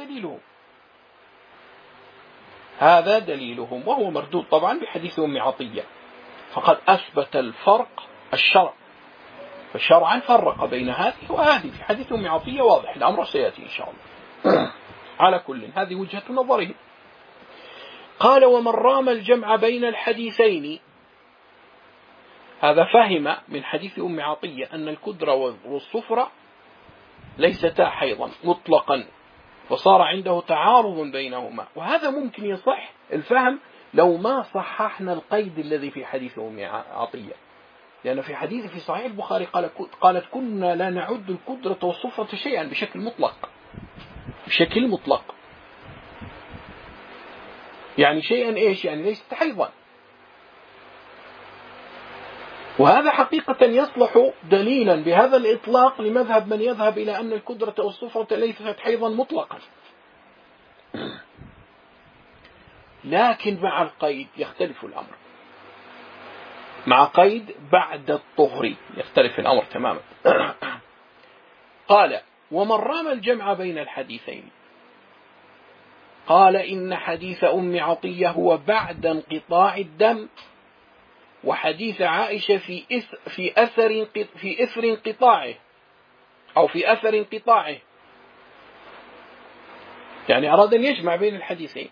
هذا دليلهم، وهو مردود طبعا بحديث أم عطية، فقد أثبت الفرق الشرع، فشرعا فرق بين هذه وهذه. في حديث أم عطية واضح، الأمر سيأتي إن شاء الله. على كل، هذه وجهة نظره. قال: ومن رام الجمع بين الحديثين، هذا فهم من حديث أم عطية أن الكدرة والصفرة ليستا حيضا مطلقا، فصار عنده تعارض بينهما، وهذا ممكن يصح الفهم لو ما صححنا القيد الذي في حديث أم عطية، لأن في حديث في صحيح البخاري قالت: كنا لا نعد الكدرة والصفرة شيئا، بشكل مطلق، يعني شيئا إيش؟ يعني ليست حيضا. وهذا حقيقة يصلح دليلا بهذا الإطلاق لمذهب من يذهب إلى أن الكدرة والصفرة ليست حيضا مطلقا، لكن مع القيد يختلف الأمر، مع قيد بعد الطهر يختلف الأمر تماما. قال: ومن رام الجمع بين الحديثين، قال: إن حديث أم عطية هو بعد انقطاع الدم، وحديث عائشة في أثر انقطاعه، أو في أثر انقطاعه، يعني أراد أن يجمع بين الحديثين.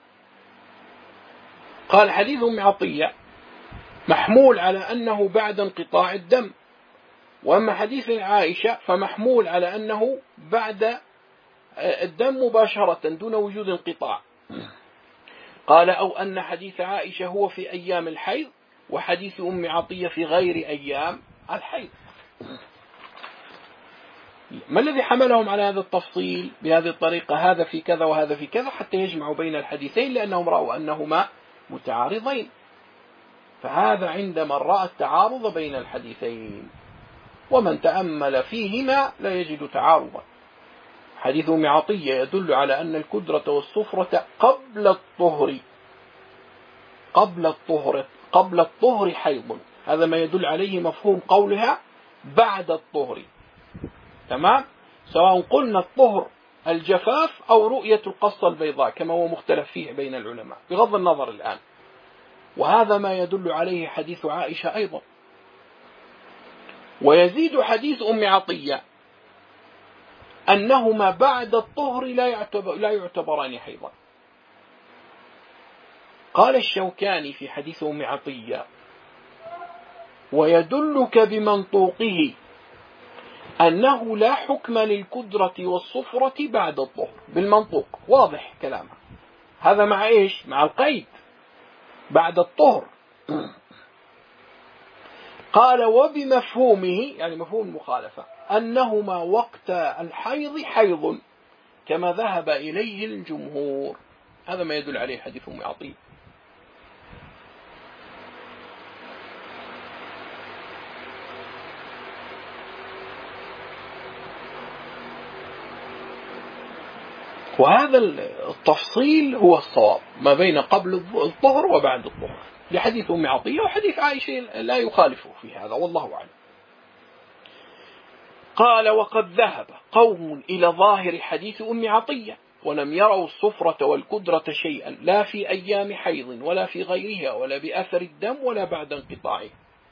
قال: حديث أم عطية محمول على أنه بعد انقطاع الدم، وأما حديث عائشة فمحمول على أنه بعد الدم مباشرة دون وجود انقطاع. قال: أو أن حديث عائشة هو في أيام الحيض، وحديث أم عطية في غير أيام الحيض. ما الذي حملهم على هذا التفصيل بهذه الطريقة، هذا في كذا وهذا في كذا، حتى يجمعوا بين الحديثين، لأنهم رأوا أنهما متعارضين. فهذا عندما رأى التعارض بين الحديثين، ومن تأمل فيهما لا يجد تعارضا. حديث أم عطية يدل على أن الكدرة والصفرة قبل الطهر حيض، هذا ما يدل عليه مفهوم قولها بعد الطهر. تمام؟ سواء قلنا الطهر الجفاف أو رؤية القصة البيضاء كما هو مختلف فيه بين العلماء بغض النظر الآن. وهذا ما يدل عليه حديث عائشة أيضا. ويزيد حديث أم عطية أنهما بعد الطهر لا يعتبران حيضا. قال الشوكاني في حديث أم عطية: ويدلك بمنطوقه أنه لا حكم للكدرة والصفرة بعد الطهر. بالمنطوق واضح كلامه. هذا مع إيش؟ مع القيد بعد الطهر. قال: وبمفهومه، يعني مفهوم المخالفة، أنهما وقت الحيض حيض كما ذهب إليه الجمهور. هذا ما يدل عليه حديث أم عطية. وهذا التفصيل هو الصواب ما بين قبل الظهر وبعد الظهر، لحديث أم عطية، وحديث عائشة لا يخالفه في هذا، والله أعلم. قال: وقد ذهب قوم إلى ظاهر حديث أم عطية ولم يروا الصفرة والكدرة شيئا، لا في أيام حيض ولا في غيرها ولا بأثر الدم ولا بعد انقطاعه.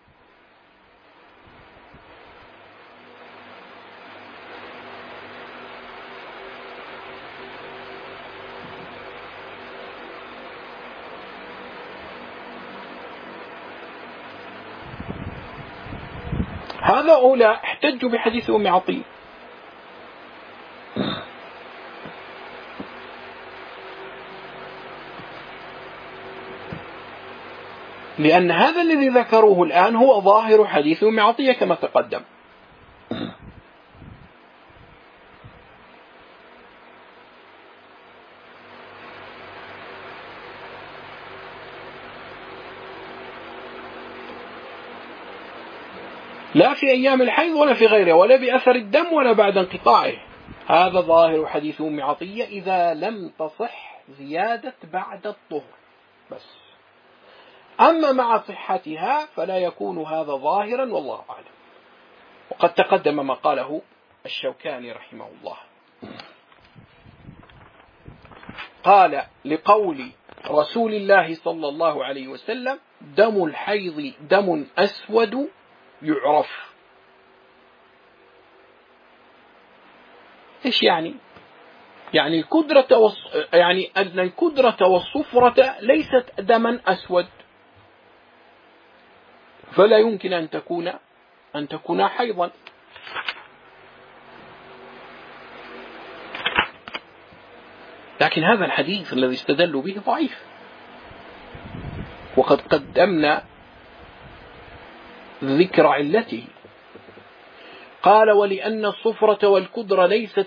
هذا أولى احتجوا بحديث أم عطية، لأن هذا الذي ذكروه الآن هو ظاهر حديث أم عطية كما تقدم. لا في أيام الحيض ولا في غيرها ولا بأثر الدم ولا بعد انقطاعه. هذا ظاهر حديث أم عطية إذا لم تصح زيادة بعد الطهر بس. أما مع صحتها فلا يكون هذا ظاهرا، والله أعلم. وقد تقدم ما قاله الشوكاني رحمه الله. قال: لقول رسول الله صلى الله عليه وسلم: دم الحيض دم أسود يعرف. إيش يعني؟ يعني أن الكدرة والصفرة ليست دما أسود، فلا يمكن أن تكون حيضا. لكن هذا الحديث الذي استدلوا به ضعيف، وقد قدمنا ذكر علته. قال: ولأن الصفرة والكدرة ليست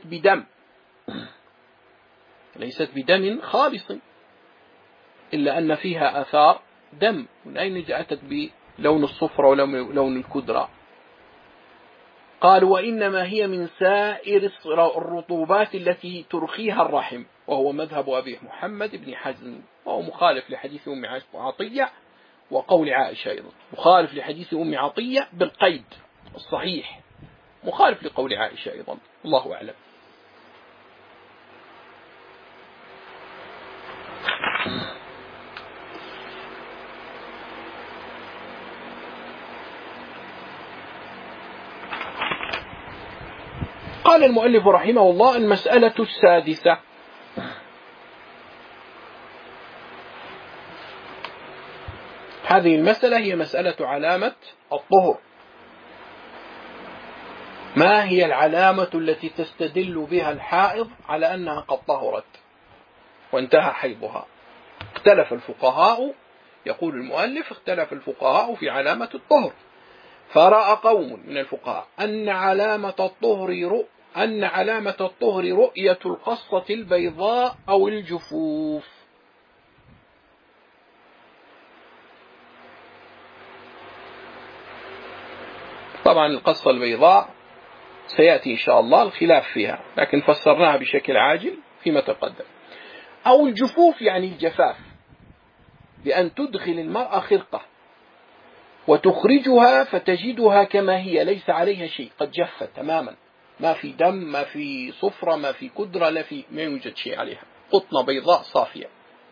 بدم خالص، إلا أن فيها آثار دم. من أين جاءت بلون الصفرة ولون الكدرة؟ قال: وإنما هي من سائر الرطوبات التي ترخيها الرحم، وهو مذهب أبي محمد بن حزم، وهو مخالف لحديث أم عطية وقول عائشة أيضا، مخالف لحديث أم عطية بالقيد الصحيح، مخالف لقول عائشة أيضا، الله أعلم. قال المؤلف رحمه الله: المسألة السادسة. هذه المسألة هي مسألة علامة الطهر. ما هي العلامة التي تستدل بها الحائض على أنها قد طهرت وانتهى حيضها؟ اختلف الفقهاء يقول المؤلف اختلف الفقهاء في علامة الطهر، فرأى قوم من الفقهاء أن علامة الطهر رؤية القصة البيضاء أو الجفوف. طبعا القصة البيضاء سيأتي إن شاء الله الخلاف فيها، لكن فسرناها بشكل عاجل فيما تقدم. أو الجفوف يعني الجفاف، بأن تدخل المرأة خرقة وتخرجها فتجدها كما هي ليس عليها شيء، قد جفت تماما، ما في دم، ما في صفرة، ما في كدرة، ما يوجد شيء عليها، قطنة بيضاء صافية.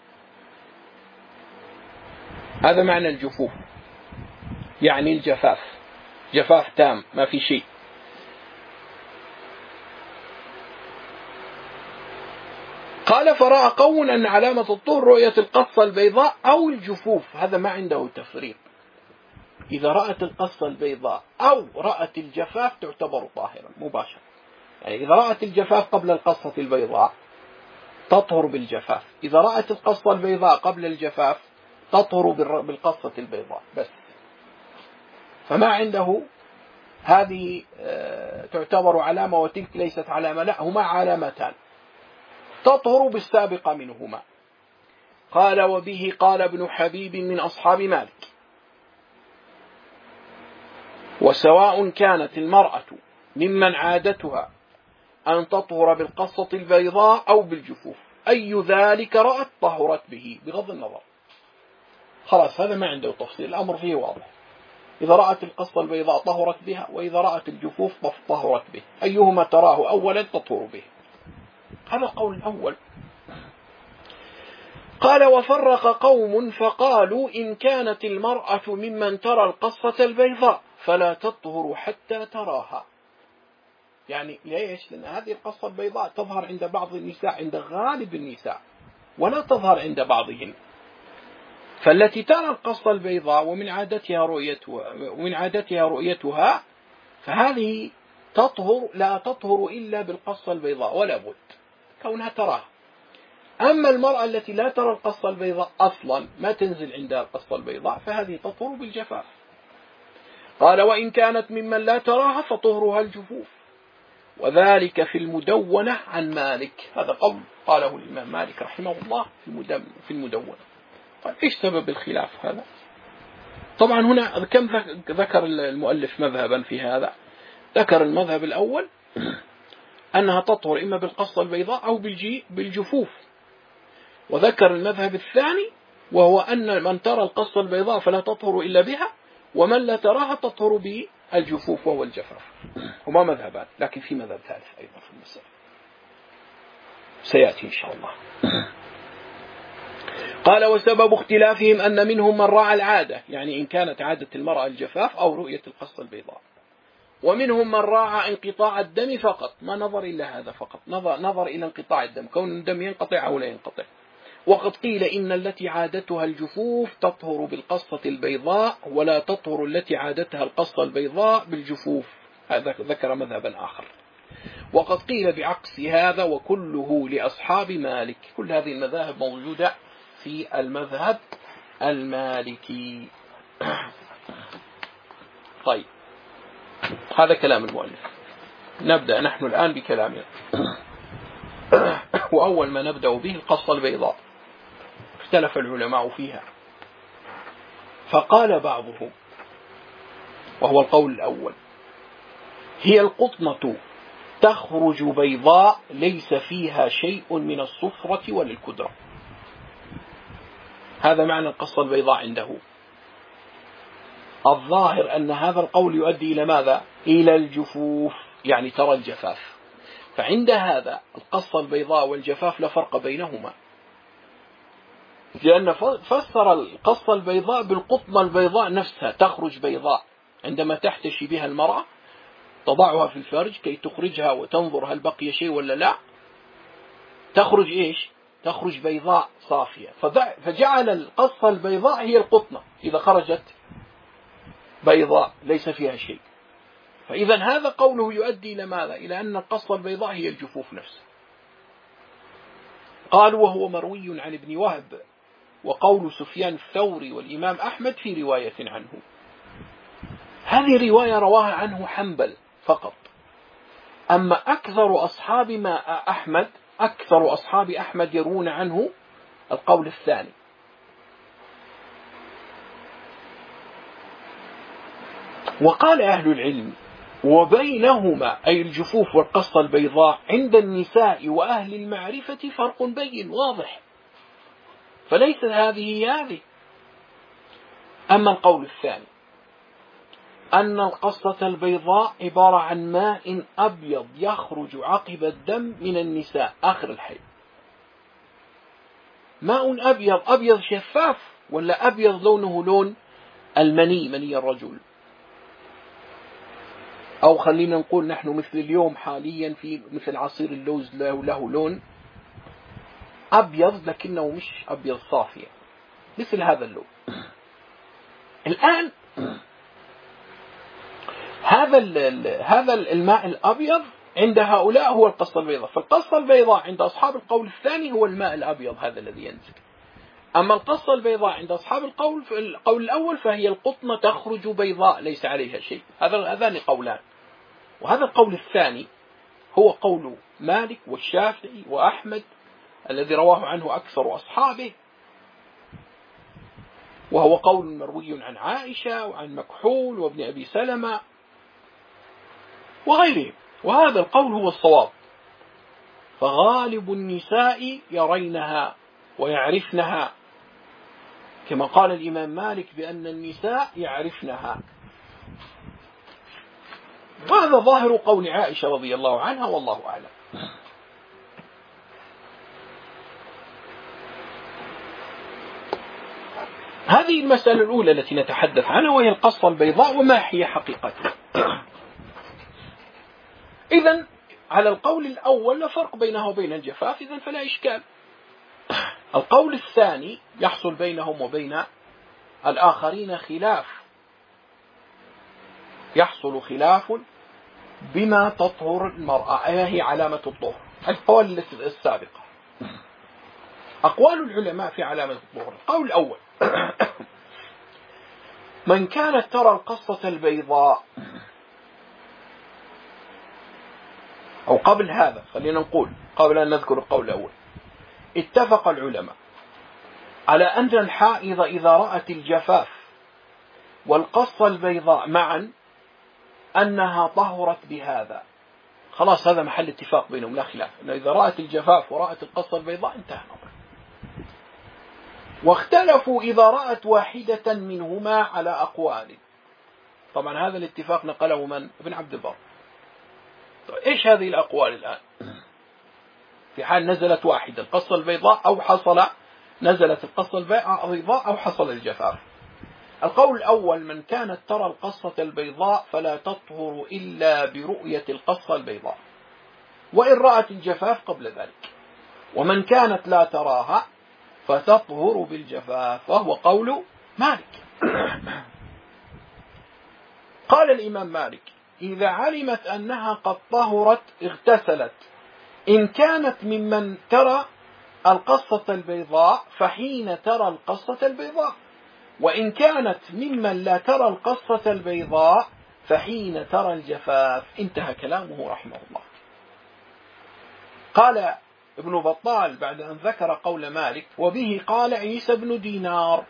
هذا معنى الجفوف، يعني الجفاف، جفاف تام ما في شيء. قال فرأى قوم أن علامة الطهر رؤية القصة البيضاء أو الجفوف، هذا ما عنده تفريق. إذا رأت القصة البيضاء أو رأت الجفاف تعتبر طاهرا مباشرة. يعني إذا رأت الجفاف قبل القصة البيضاء تطهر بالجفاف، إذا رأت القصة البيضاء قبل الجفاف تطهر بالقصة البيضاء بس. فما عنده هذه تعتبر علامة وتلك ليست علامة، لا، هما علامتان تطهر بالسابقة منهما. قال وبه قال ابن حبيب من أصحاب مالك: وسواء كانت المرأة ممن عادتها أن تطهر بالقصة البيضاء أو بالجفوف، أي ذلك رأت طهرت به بغض النظر. خلاص هذا ما عنده تفصيل، الأمر فيه واضح. إذا رأت القصة البيضاء طهرت بها، وإذا رأت الجفوف طهرت به، أيهما تراه أولا تطهر به. هذا القول الأول. قال وفرق قوم فقالوا إن كانت المرأة ممن ترى القصة البيضاء فلا تطهر حتى تراها. يعني ليش؟ لأن هذه القصة البيضاء تظهر عند بعض النساء، عند غالب النساء، ولا تظهر عند بعضهن. فالتي ترى القصة البيضاء ومن عادتها رؤيتها فهذه تطهر، لا تطهر إلا بالقصة البيضاء ولا بد كونها تراها. أما المرأة التي لا ترى القصة البيضاء أصلا، ما تنزل عندها القصة البيضاء، فهذه تطهر بالجفاف. قال وإن كانت ممن لا تراها فطهرها الجفوف، وذلك في المدونة عن مالك. هذا قول قاله الإمام مالك رحمه الله في المدونة. طيب إيش سبب الخلاف هذا؟ طبعا هنا كم ذكر المؤلف مذهبا في هذا؟ ذكر المذهب الأول أنها تطهر إما بالقصة البيضاء أو بالجفوف، وذكر المذهب الثاني وهو أن من ترى القصة البيضاء فلا تطهر إلا بها، ومن لا تراها تطهر بالجفوف وهو الجفاف. هما مذهبان، لكن في مذهب ثالث أيضا في المسألة سيأتي إن شاء الله. قال وسبب اختلافهم أن منهم من راعى العادة، يعني إن كانت عادة المرأة الجفاف أو رؤية القصة البيضاء، ومنهم من راعى انقطاع الدم فقط، ما نظر إلى هذا فقط، نظر إلى انقطاع الدم، كون الدم ينقطع أو لا ينقطع. وقد قيل إن التي عادتها الجفوف تطهر بالقصة البيضاء ولا تطهر التي عادتها القصة البيضاء بالجفوف. هذا ذكر مذهبا آخر. وقد قيل بعكس هذا وكله لأصحاب مالك. كل هذه المذاهب موجودة في المذهب المالكي. طيب هذا كلام المؤلف. نبدأ نحن الآن بكلامنا. وأول ما نبدأ به القصة البيضاء، اختلف العلماء فيها، فقال بعضهم وهو القول الأول: هي القطنة تخرج بيضاء ليس فيها شيء من الصفرة ولا الكدرة. هذا معنى القصة البيضاء عنده. الظاهر أن هذا القول يؤدي إلى ماذا؟ إلى الجفوف، يعني ترى الجفاف. فعند هذا القصة البيضاء والجفاف لا فرق بينهما، لأن فسر القصة البيضاء بالقطنة البيضاء نفسها، تخرج بيضاء عندما تحتشي بها المرأة، تضعها في الفرج كي تخرجها وتنظر هل بقي شيء ولا لا، تخرج إيش؟ تخرج بيضاء صافية. فجعل القصة البيضاء هي القطنة إذا خرجت بيضاء ليس فيها شيء. فإذا هذا قوله يؤدي إلى ماذا؟ إلى أن القصة البيضاء هي الجفوف نفسه. قال وهو مروي عن ابن وهب وقول سفيان الثوري والإمام أحمد في رواية عنه. هذه رواية رواها عنه حنبل فقط. أما أكثر أصحاب أحمد يرون عنه القول الثاني. وقال أهل العلم: وبينهما أي الجفوف والقصة البيضاء عند النساء وأهل المعرفة فرق بين واضح، فليست هذه. أما القول الثاني أن القصة البيضاء عبارة عن ماء أبيض يخرج عقب الدم من النساء آخر الحيض. ماء أبيض شفاف، ولا أبيض لونه لون مني الرجل، أو خلينا نقول نحن مثل اليوم حاليا في مثل عصير اللوز له لون أبيض لكنه مش أبيض صافي، مثل هذا اللون. الآن هذا الماء الأبيض عند هؤلاء هو القصة البيضاء، فالقصة البيضاء عند أصحاب القول الثاني هو الماء الأبيض هذا الذي ينزل. أما القصة البيضاء عند أصحاب القول الأول فهي القطنة تخرج بيضاء ليس عليها شيء. هذان قولان، وهذا القول الثاني هو قول مالك والشافعي وأحمد الذي رواه عنه أكثر أصحابه، وهو قول مروي عن عائشة وعن مكحول وابن أبي سلمة وغيرهم، وهذا القول هو الصواب. فغالب النساء يرينها ويعرفنها، كما قال الإمام مالك بأن النساء يعرفنها، وهذا ظاهر قول عائشة رضي الله عنها والله أعلم. هذه المسألة الأولى التي نتحدث عنها، وهي القصة البيضاء وما هي حقيقتها. إذن على القول الأول لا فرق بينه وبين الجفاف، إذن فلا إشكال. القول الثاني يحصل بينهم وبين الآخرين خلاف، يحصل خلاف بما تطهر المرأة، هي علامة الطهر. القول السابقة أقوال العلماء في علامة الطهر. القول الأول: من كانت ترى القصة البيضاء، أو قبل هذا خلينا نقول قبل أن نذكر القول الأول، اتفق العلماء على أن الحائض إذا رأت الجفاف والقصة البيضاء معا أنها طهرت بهذا، خلاص هذا محل اتفاق بينهم لا خلاف، أنه إذا رأت الجفاف ورأت القصة البيضاء انتهى الأمر. واختلفوا إذا رأت واحدة منهما على أقوال. طبعا هذا الاتفاق نقله من؟ ابن عبد البر. طيب إيش هذه الأقوال الآن في حال نزلت واحدة القصة البيضاء أو نزلت القصة البيضاء أو حصل الجفاف؟ القول الأول: من كانت ترى القصة البيضاء فلا تطهر إلا برؤية القصة البيضاء، وإن رأت الجفاف قبل ذلك. ومن كانت لا تراها فتطهر بالجفاف، وهو قول مالك. قال الإمام مالك: إذا علمت أنها قد طهرت اغتسلت، إن كانت ممن ترى القصة البيضاء فحين ترى القصة البيضاء، وإن كانت ممن لا ترى القصة البيضاء فحين ترى الجفاف. انتهى كلامه رحمه الله. قال ابن بطال بعد أن ذكر قول مالك: وبه قال عيسى بن دينار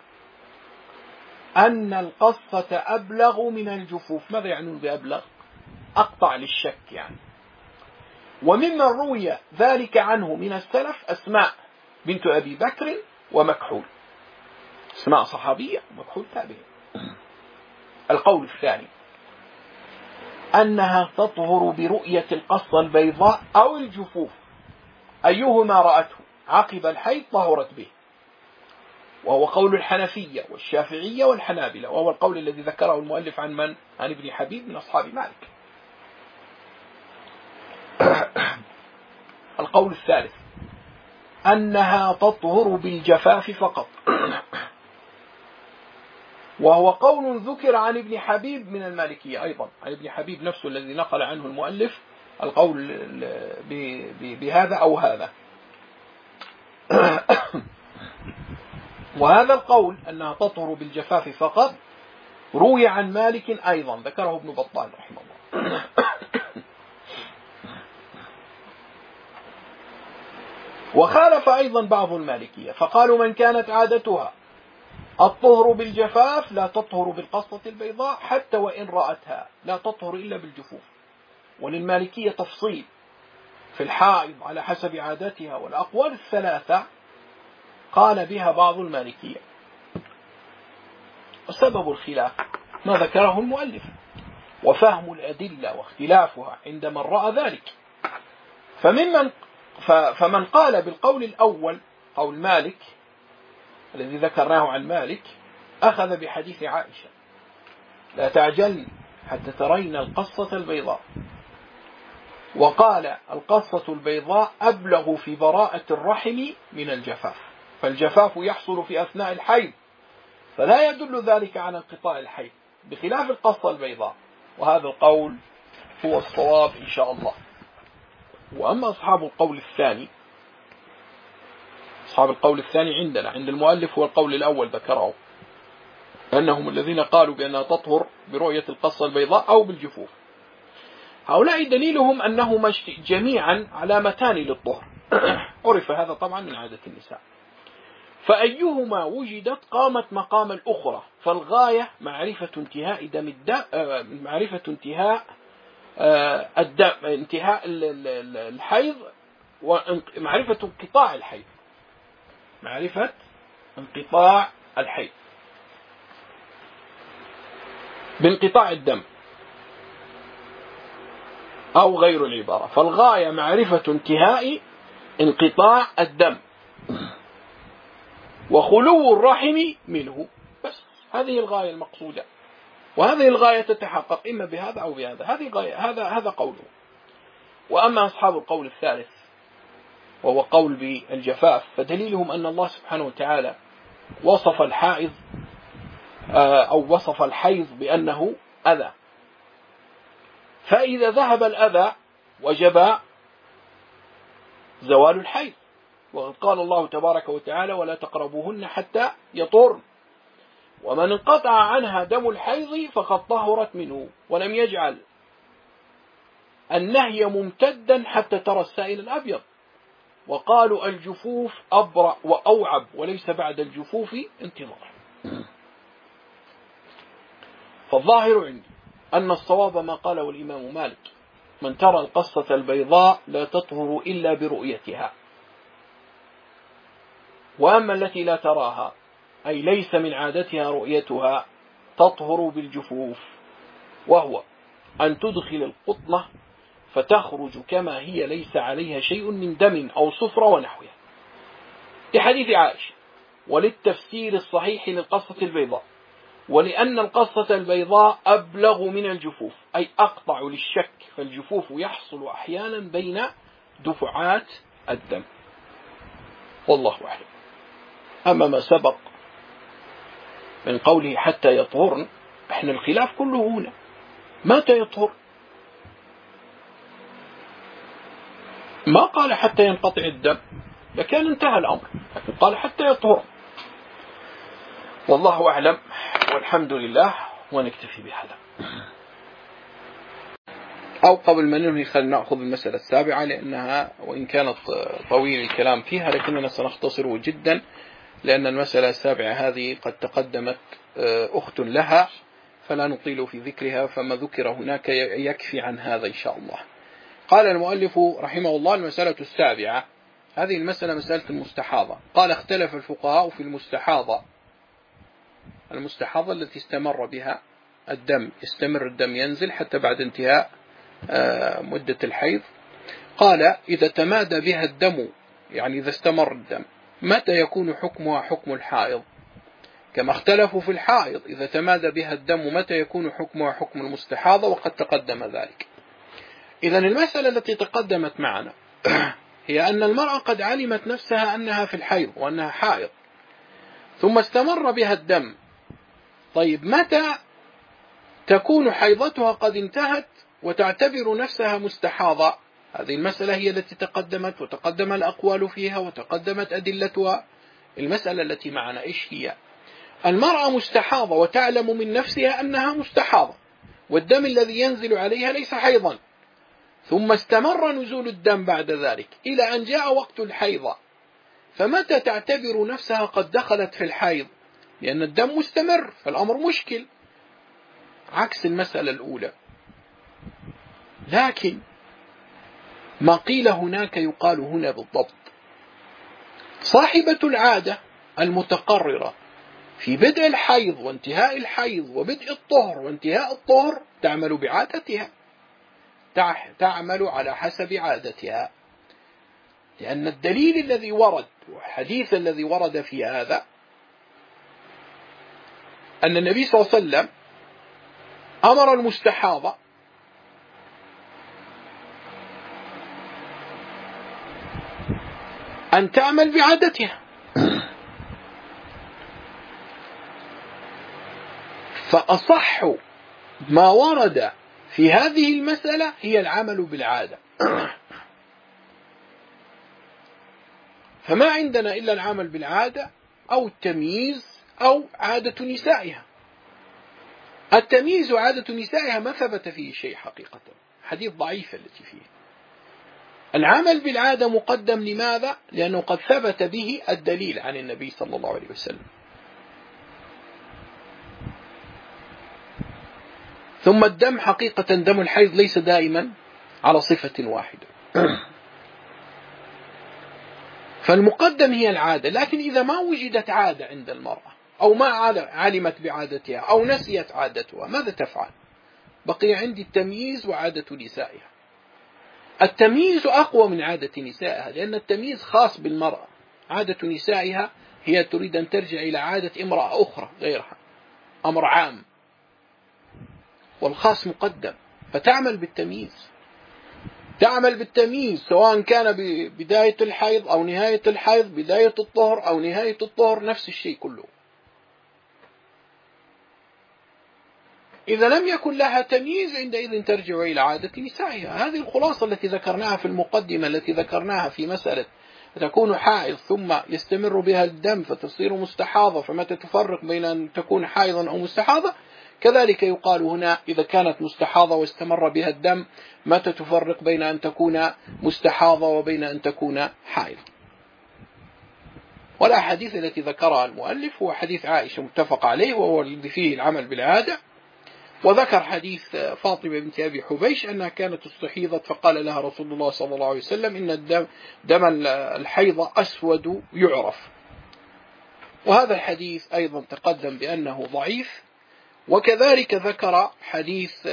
أن القصة أبلغ من الجفوف. ماذا يعنون بأبلغ؟ أقطع للشك يعني. وممن روي ذلك عنه من السلف أسماء بنت أبي بكر ومكحول، أسماء صحابية ومكحول تابعي. القول الثاني: أنها تطهر برؤية القصة البيضاء أو الجفوف، أيهما رأته عقب الحيض طهرت به، وهو قول الحنفية والشافعية والحنابلة، وهو القول الذي ذكره المؤلف عن من؟ عن ابن حبيب من أصحاب مالك. القول الثالث: أنها تطهر بالجفاف فقط، وهو قول ذكر عن ابن حبيب من المالكية أيضا، عن ابن حبيب نفسه الذي نقل عنه المؤلف القول بهذا أو هذا. وهذا القول أنها تطهر بالجفاف فقط روي عن مالك أيضا، ذكره ابن بطال رحمه الله. وخالف أيضا بعض المالكية فقالوا من كانت عادتها الطهر بالجفاف لا تطهر بالقصة البيضاء حتى وإن رأتها، لا تطهر إلا بالجفوف. وللمالكية تفصيل في الحائض على حسب عادتها، والأقوال الثلاثة قال بها بعض المالكية. وسبب الخلاف ما ذكره المؤلف وفهم الأدلة واختلافها عند من رأى ذلك. فمن قال بالقول الأول قول مالك الذي ذكرناه عن مالك أخذ بحديث عائشة لا تعجلن حتى ترين القصة البيضاء، وقال القصة البيضاء أبلغ في براءة الرحم من الجفاف، فالجفاف يحصل في أثناء الحيض فلا يدل ذلك على انقطاع الحيض بخلاف القصة البيضاء، وهذا القول هو الصواب إن شاء الله. وأما أصحاب القول الثاني، أصحاب القول الثاني عندنا عند المؤلف هو القول الأول ذكره، أنهم الذين قالوا بأنها تطهر برؤية القصة البيضاء أو بالجفوف. هؤلاء دليلهم أنهما جميعا علامتان للطهر عرف هذا طبعا من عادة النساء، فأيهما وجدت قامت مقام الأخرى، فالغاية معرفة انتهاء دم الدم، معرفة انتهاء الدم، انتهاء الحيض، ومعرفة انقطاع الحيض، معرفة انقطاع الحيض بانقطاع الدم أو غير العبارة، فالغاية معرفة انتهاء انقطاع الدم وخلو الرحم منه، بس هذه الغاية المقصودة، وهذه الغاية تتحقق إما بهذا أو بهذا، هذه غاية، هذا قوله. وأما أصحاب القول الثالث وهو قول بالجفاف فدليلهم أن الله سبحانه وتعالى وصف الحائض أو وصف الحيض بأنه أذى، فإذا ذهب الأذى وجب زوال الحيض، وقد قال الله تبارك وتعالى ولا تقربوهن حتى يطهرن، ومن انقطع عنها دم الحيض فقد طهرت منه، ولم يجعل النهي ممتدا حتى ترى السائل الأبيض، وقالوا الجفوف أبرأ وأوعب وليس بعد الجفوف انتظار. فالظاهر عندي أن الصواب ما قاله الإمام مالك من ترى القصة البيضاء لا تطهر إلا برؤيتها، وأما التي لا تراها أي ليس من عادتها رؤيتها تطهر بالجفوف، وهو أن تدخل القطنة فتخرج كما هي ليس عليها شيء من دم أو صفرة ونحوها، لحديث عائشة، وللتفسير الصحيح للقصة البيضاء، ولأن القصة البيضاء أبلغ من الجفوف أي أقطع للشك، فالجفوف يحصل أحيانا بين دفعات الدم، والله أعلم. أما ما سبق من قوله حتى يطهرن، احنا الخلاف كله هنا متى يطهر، ما قال حتى ينقطع الدم لكان انتهى الأمر، لكن قال حتى يطهر، والله أعلم والحمد لله، ونكتفي بهذا. أو قبل ما ننهي خلينا نأخذ المسألة السابعة، لأنها وإن كانت طويل الكلام فيها لكننا سنختصره جدا، لأن المسألة السابعة هذه قد تقدمت أخت لها فلا نطيل في ذكرها، فما ذكر هناك يكفي عن هذا إن شاء الله. قال المؤلف رحمه الله المسألة السابعة، هذه المسألة مسألة المستحاضة. قال اختلف الفقهاء في المستحاضة، المستحاضة التي استمر بها الدم، يستمر الدم ينزل حتى بعد انتهاء مدة الحيض. قال إذا تمادى بها الدم، يعني إذا استمر الدم، متى يكون حكمها حكم الحائض؟ كما اختلفوا في الحائض إذا تمادى بها الدم متى يكون حكمها حكم المستحاضة، وقد تقدم ذلك. إذن المسألة التي تقدمت معنا هي أن المرأة قد علمت نفسها أنها في الحيض وأنها حائض، ثم استمر بها الدم. طيب متى تكون حيضتها قد انتهت وتعتبر نفسها مستحاضة؟ هذه المسألة هي التي تقدمت وتقدم الأقوال فيها وتقدمت أدلتها المسألة التي معنا إيش هي؟ المرأة مستحاضة وتعلم من نفسها أنها مستحاضة، والدم الذي ينزل عليها ليس حيضا، ثم استمر نزول الدم بعد ذلك إلى أن جاء وقت الحيض، فمتى تعتبر نفسها قد دخلت في الحيض؟ لأن الدم مستمر، فالأمر مشكل، عكس المسألة الأولى. لكن ما قيل هناك يقال هنا بالضبط. صاحبة العادة المتقررة في بدء الحيض وانتهاء الحيض وبدء الطهر وانتهاء الطهر تعمل بعادتها، تعمل على حسب عادتها، لأن الدليل الذي ورد والحديث الذي ورد في هذا أن النبي صلى الله عليه وسلم أمر المستحاضة أن تعمل بعادتها، فأصح ما ورد في هذه المسألة هي العمل بالعادة. فما عندنا إلا العمل بالعادة أو التمييز أو عادة نسائها. التمييز وعادة نسائها ما ثبت فيه شيء حقيقة، حديث ضعيف التي فيه. العمل بالعادة مقدم، لماذا؟ لأنه قد ثبت به الدليل عن النبي صلى الله عليه وسلم. ثم الدم حقيقة دم الحيض ليس دائما على صفة واحدة، فالمقدم هي العادة. لكن إذا ما وجدت عادة عند المرأة أو ما علمت بعادتها أو نسيت عادتها، ماذا تفعل؟ بقي عندي التمييز وعادة نسائها. التمييز أقوى من عادة نسائها، لأن التمييز خاص بالمرأة. عادة نسائها هي تريد أن ترجع إلى عادة امرأة أخرى غيرها، أمر عام، والخاص مقدم، فتعمل بالتمييز. تعمل بالتمييز سواء كان بداية الحيض أو نهاية الحيض، بداية الطهر أو نهاية الطهر، نفس الشيء كله. إذا لم يكن لها تمييز عندئذ ترجع إلى عادة نسائها. هذه الخلاصة التي ذكرناها في المقدمة، التي ذكرناها في مسألة تكون حائض ثم يستمر بها الدم فتصير مستحاضة، فمتى تفرق بين أن تكون حائضا أو مستحاضة؟ كذلك يقال هنا إذا كانت مستحاضة واستمر بها الدم متى تفرق بين أن تكون مستحاضة وبين أن تكون حائض. والأحاديث التي ذكرها المؤلف هو حديث عائشة متفق عليه، وهو الذي فيه العمل بالعادة. وذكر حديث فاطمة بنت أبي حبيش أنها كانت استحيضت فقال لها رسول الله صلى الله عليه وسلم إن دم الحيض أسود يعرف. وهذا الحديث أيضا تقدم بأنه ضعيف. وكذلك ذكر حديث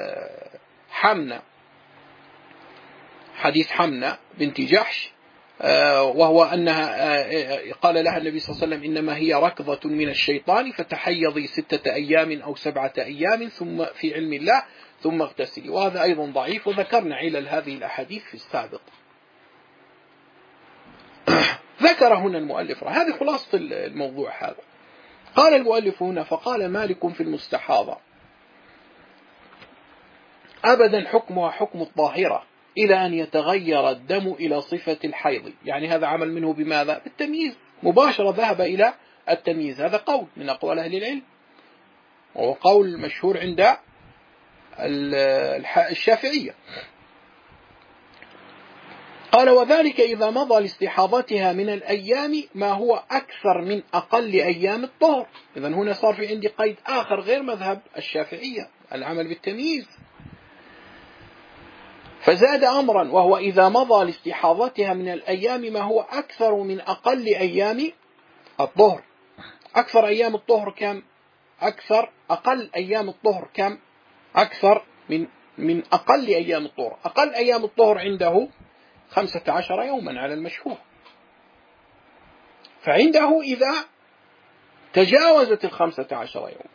حمنة بنت جحش، وهو أنها قال لها النبي صلى الله عليه وسلم إنما هي ركضة من الشيطان فتحيضي 6 أيام أو 7 أيام ثم في علم الله ثم اغتسلي. وهذا أيضا ضعيف، وذكرنا علل هذه الأحاديث في السابق. ذكر هنا المؤلف، هذه خلاصة الموضوع هذا. قال المؤلف هنا: فقال مالك في المستحاضة أبدا حكمها حكم الطاهرة إلى أن يتغير الدم إلى صفة الحيض. يعني هذا عمل منه بماذا؟ بالتمييز، مباشرة ذهب إلى التمييز. هذا قول من أقوال أهل العلم، وهو قول مشهور عند الشافعية. قال: وذلك إذا مضى لاستحاضتها من الأيام ما هو أكثر من أقل أيام الطهر. إذن هنا صار في عندي قيد آخر غير مذهب الشافعية، العمل بالتمييز. فزاد أمرا، وهو إذا مضى لاستحاضتها من الأيام ما هو أكثر من أقل أيام الطهر. أكثر أيام الطهر كم؟ أقل أيام الطهر كم؟ أكثر من أقل أيام الطهر. أقل أيام الطهر عنده 15 يوما على المشهور. فعنده إذا تجاوزت 15 يوم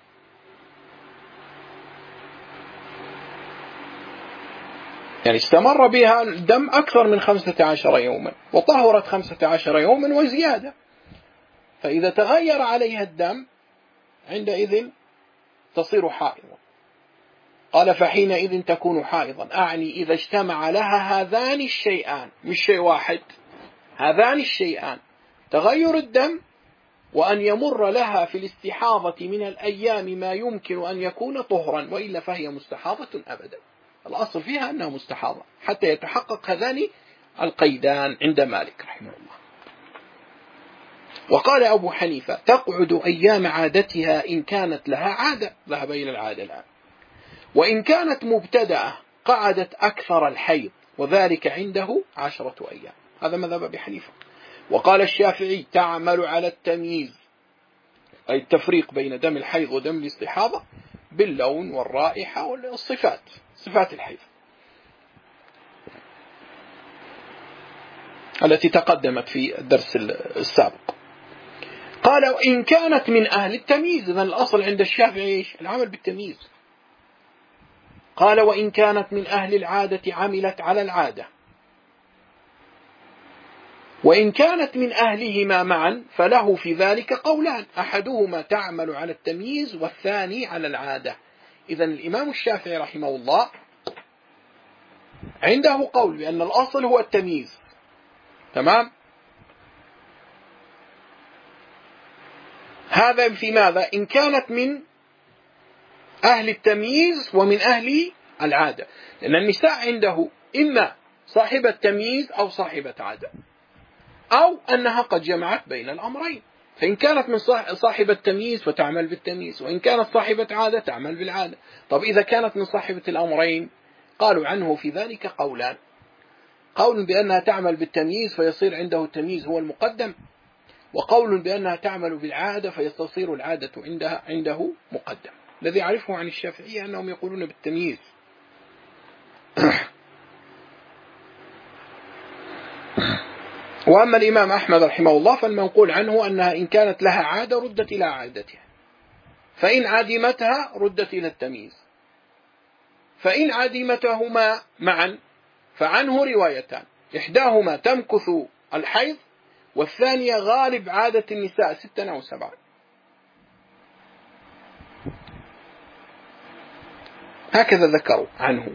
يعني استمر بها الدم أكثر من 15 يوما وطهرت 15 يوما وزيادة، فإذا تغير عليها الدم عندئذ تصير حائضا. قال: فحينئذ تكون حائضا، أعني إذا اجتمع لها هذان الشيئان، مش شيء واحد، هذان الشيئان، تغير الدم وأن يمر لها في الاستحاضة من الأيام ما يمكن أن يكون طهرا، وإلا فهي مستحاضة أبدا. الأصل فيها أنها مستحاضة حتى يتحقق هذان القيدان عند مالك رحمه الله. وقال أبو حنيفة: تقعد أيام عادتها إن كانت لها عادة، ذهب إلى العادة الآن، وإن كانت مبتدأة قعدت أكثر الحيض، وذلك عنده 10 أيام. هذا مذهب أبي حنيفة. وقال الشافعي: تعمل على التمييز، أي التفريق بين دم الحيض ودم الاستحاضة باللون والرائحة والصفات، صفات الحيض التي تقدمت في الدرس السابق. قال: وإن كانت من أهل التمييز، إذن الأصل عند الشافعي العمل بالتمييز. قال: وإن كانت من أهل العادة عملت على العادة، وإن كانت من أهلهما معا فله في ذلك قولان، أحدهما تعمل على التمييز والثاني على العادة. إذن الإمام الشافعي رحمه الله عنده قول بأن الأصل هو التمييز، تمام؟ هذا في ماذا؟ إن كانت من أهل التمييز ومن أهل العادة، لأن النساء عنده إما صاحبة تمييز أو صاحبة عادة، أو أنها قد جمعت بين الأمرين. فإن كانت من صاحبة تمييز فتعمل بالتمييز، وإن كانت صاحبة عادة تعمل بالعادة. طب إذا كانت من صاحبة الأمرين، قالوا عنه في ذلك قولان: قول بأنها تعمل بالتمييز فيصير عنده التمييز هو المقدم، وقول بأنها تعمل بالعادة فيصير العادة عنده مقدم. الذي أعرفه عن الشافعية أنهم يقولون بالتمييز. وأما الإمام أحمد رحمه الله فالمنقول عنه أنها إن كانت لها عادة ردت إلى عادتها، فإن عدمتها ردت إلى التمييز، فإن عدمتهما معا فعنه روايتان: إحداهما تمكث الحيض، والثانية غالب عادة النساء 6 أو 7. هكذا ذكروا عنه.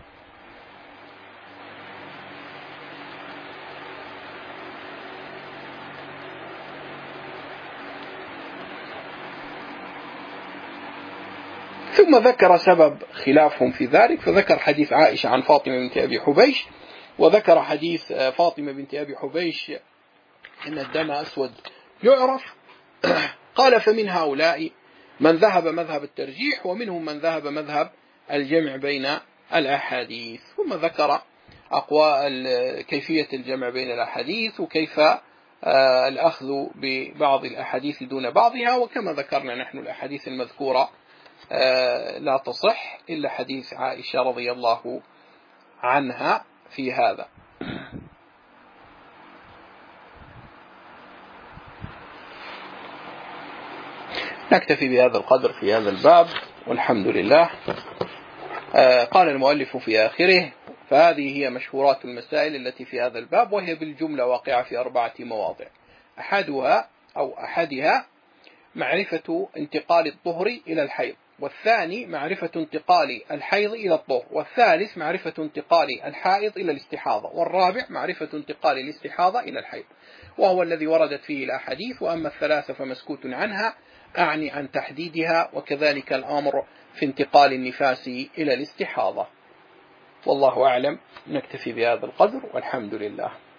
ثم ذكر سبب خلافهم في ذلك، فذكر حديث عائشة عن فاطمة بنت أبي حبيش، وذكر حديث فاطمة بنت أبي حبيش إن الدم أسود يعرف. قال: فمن هؤلاء من ذهب مذهب الترجيح، ومنهم من ذهب مذهب الجمع بين الأحاديث. ثم ذكر كيفية الجمع بين الأحاديث، وكيف الأخذ ببعض الأحاديث دون بعضها. وكما ذكرنا نحن الأحاديث المذكورة لا تصح إلا حديث عائشة رضي الله عنها في هذا. نكتفي بهذا القدر في هذا الباب، والحمد لله. قال المؤلف في آخره: فهذه هي مشهورات المسائل التي في هذا الباب، وهي بالجملة واقعة في 4 مواضع. أحدها معرفة انتقال الطهر إلى الحيض، والثاني معرفة انتقال الحيض إلى الطهر، والثالث معرفة انتقال الحائض إلى الاستحاضة، والرابع معرفة انتقال الاستحاضة إلى الحيض، وهو الذي وردت فيه الأحاديث. وأما الثلاثة فمسكوت عنها، أعني عن تحديدها، وكذلك الأمر في انتقال النفاس إلى الاستحاضة. والله أعلم. نكتفي بهذا القدر، والحمد لله.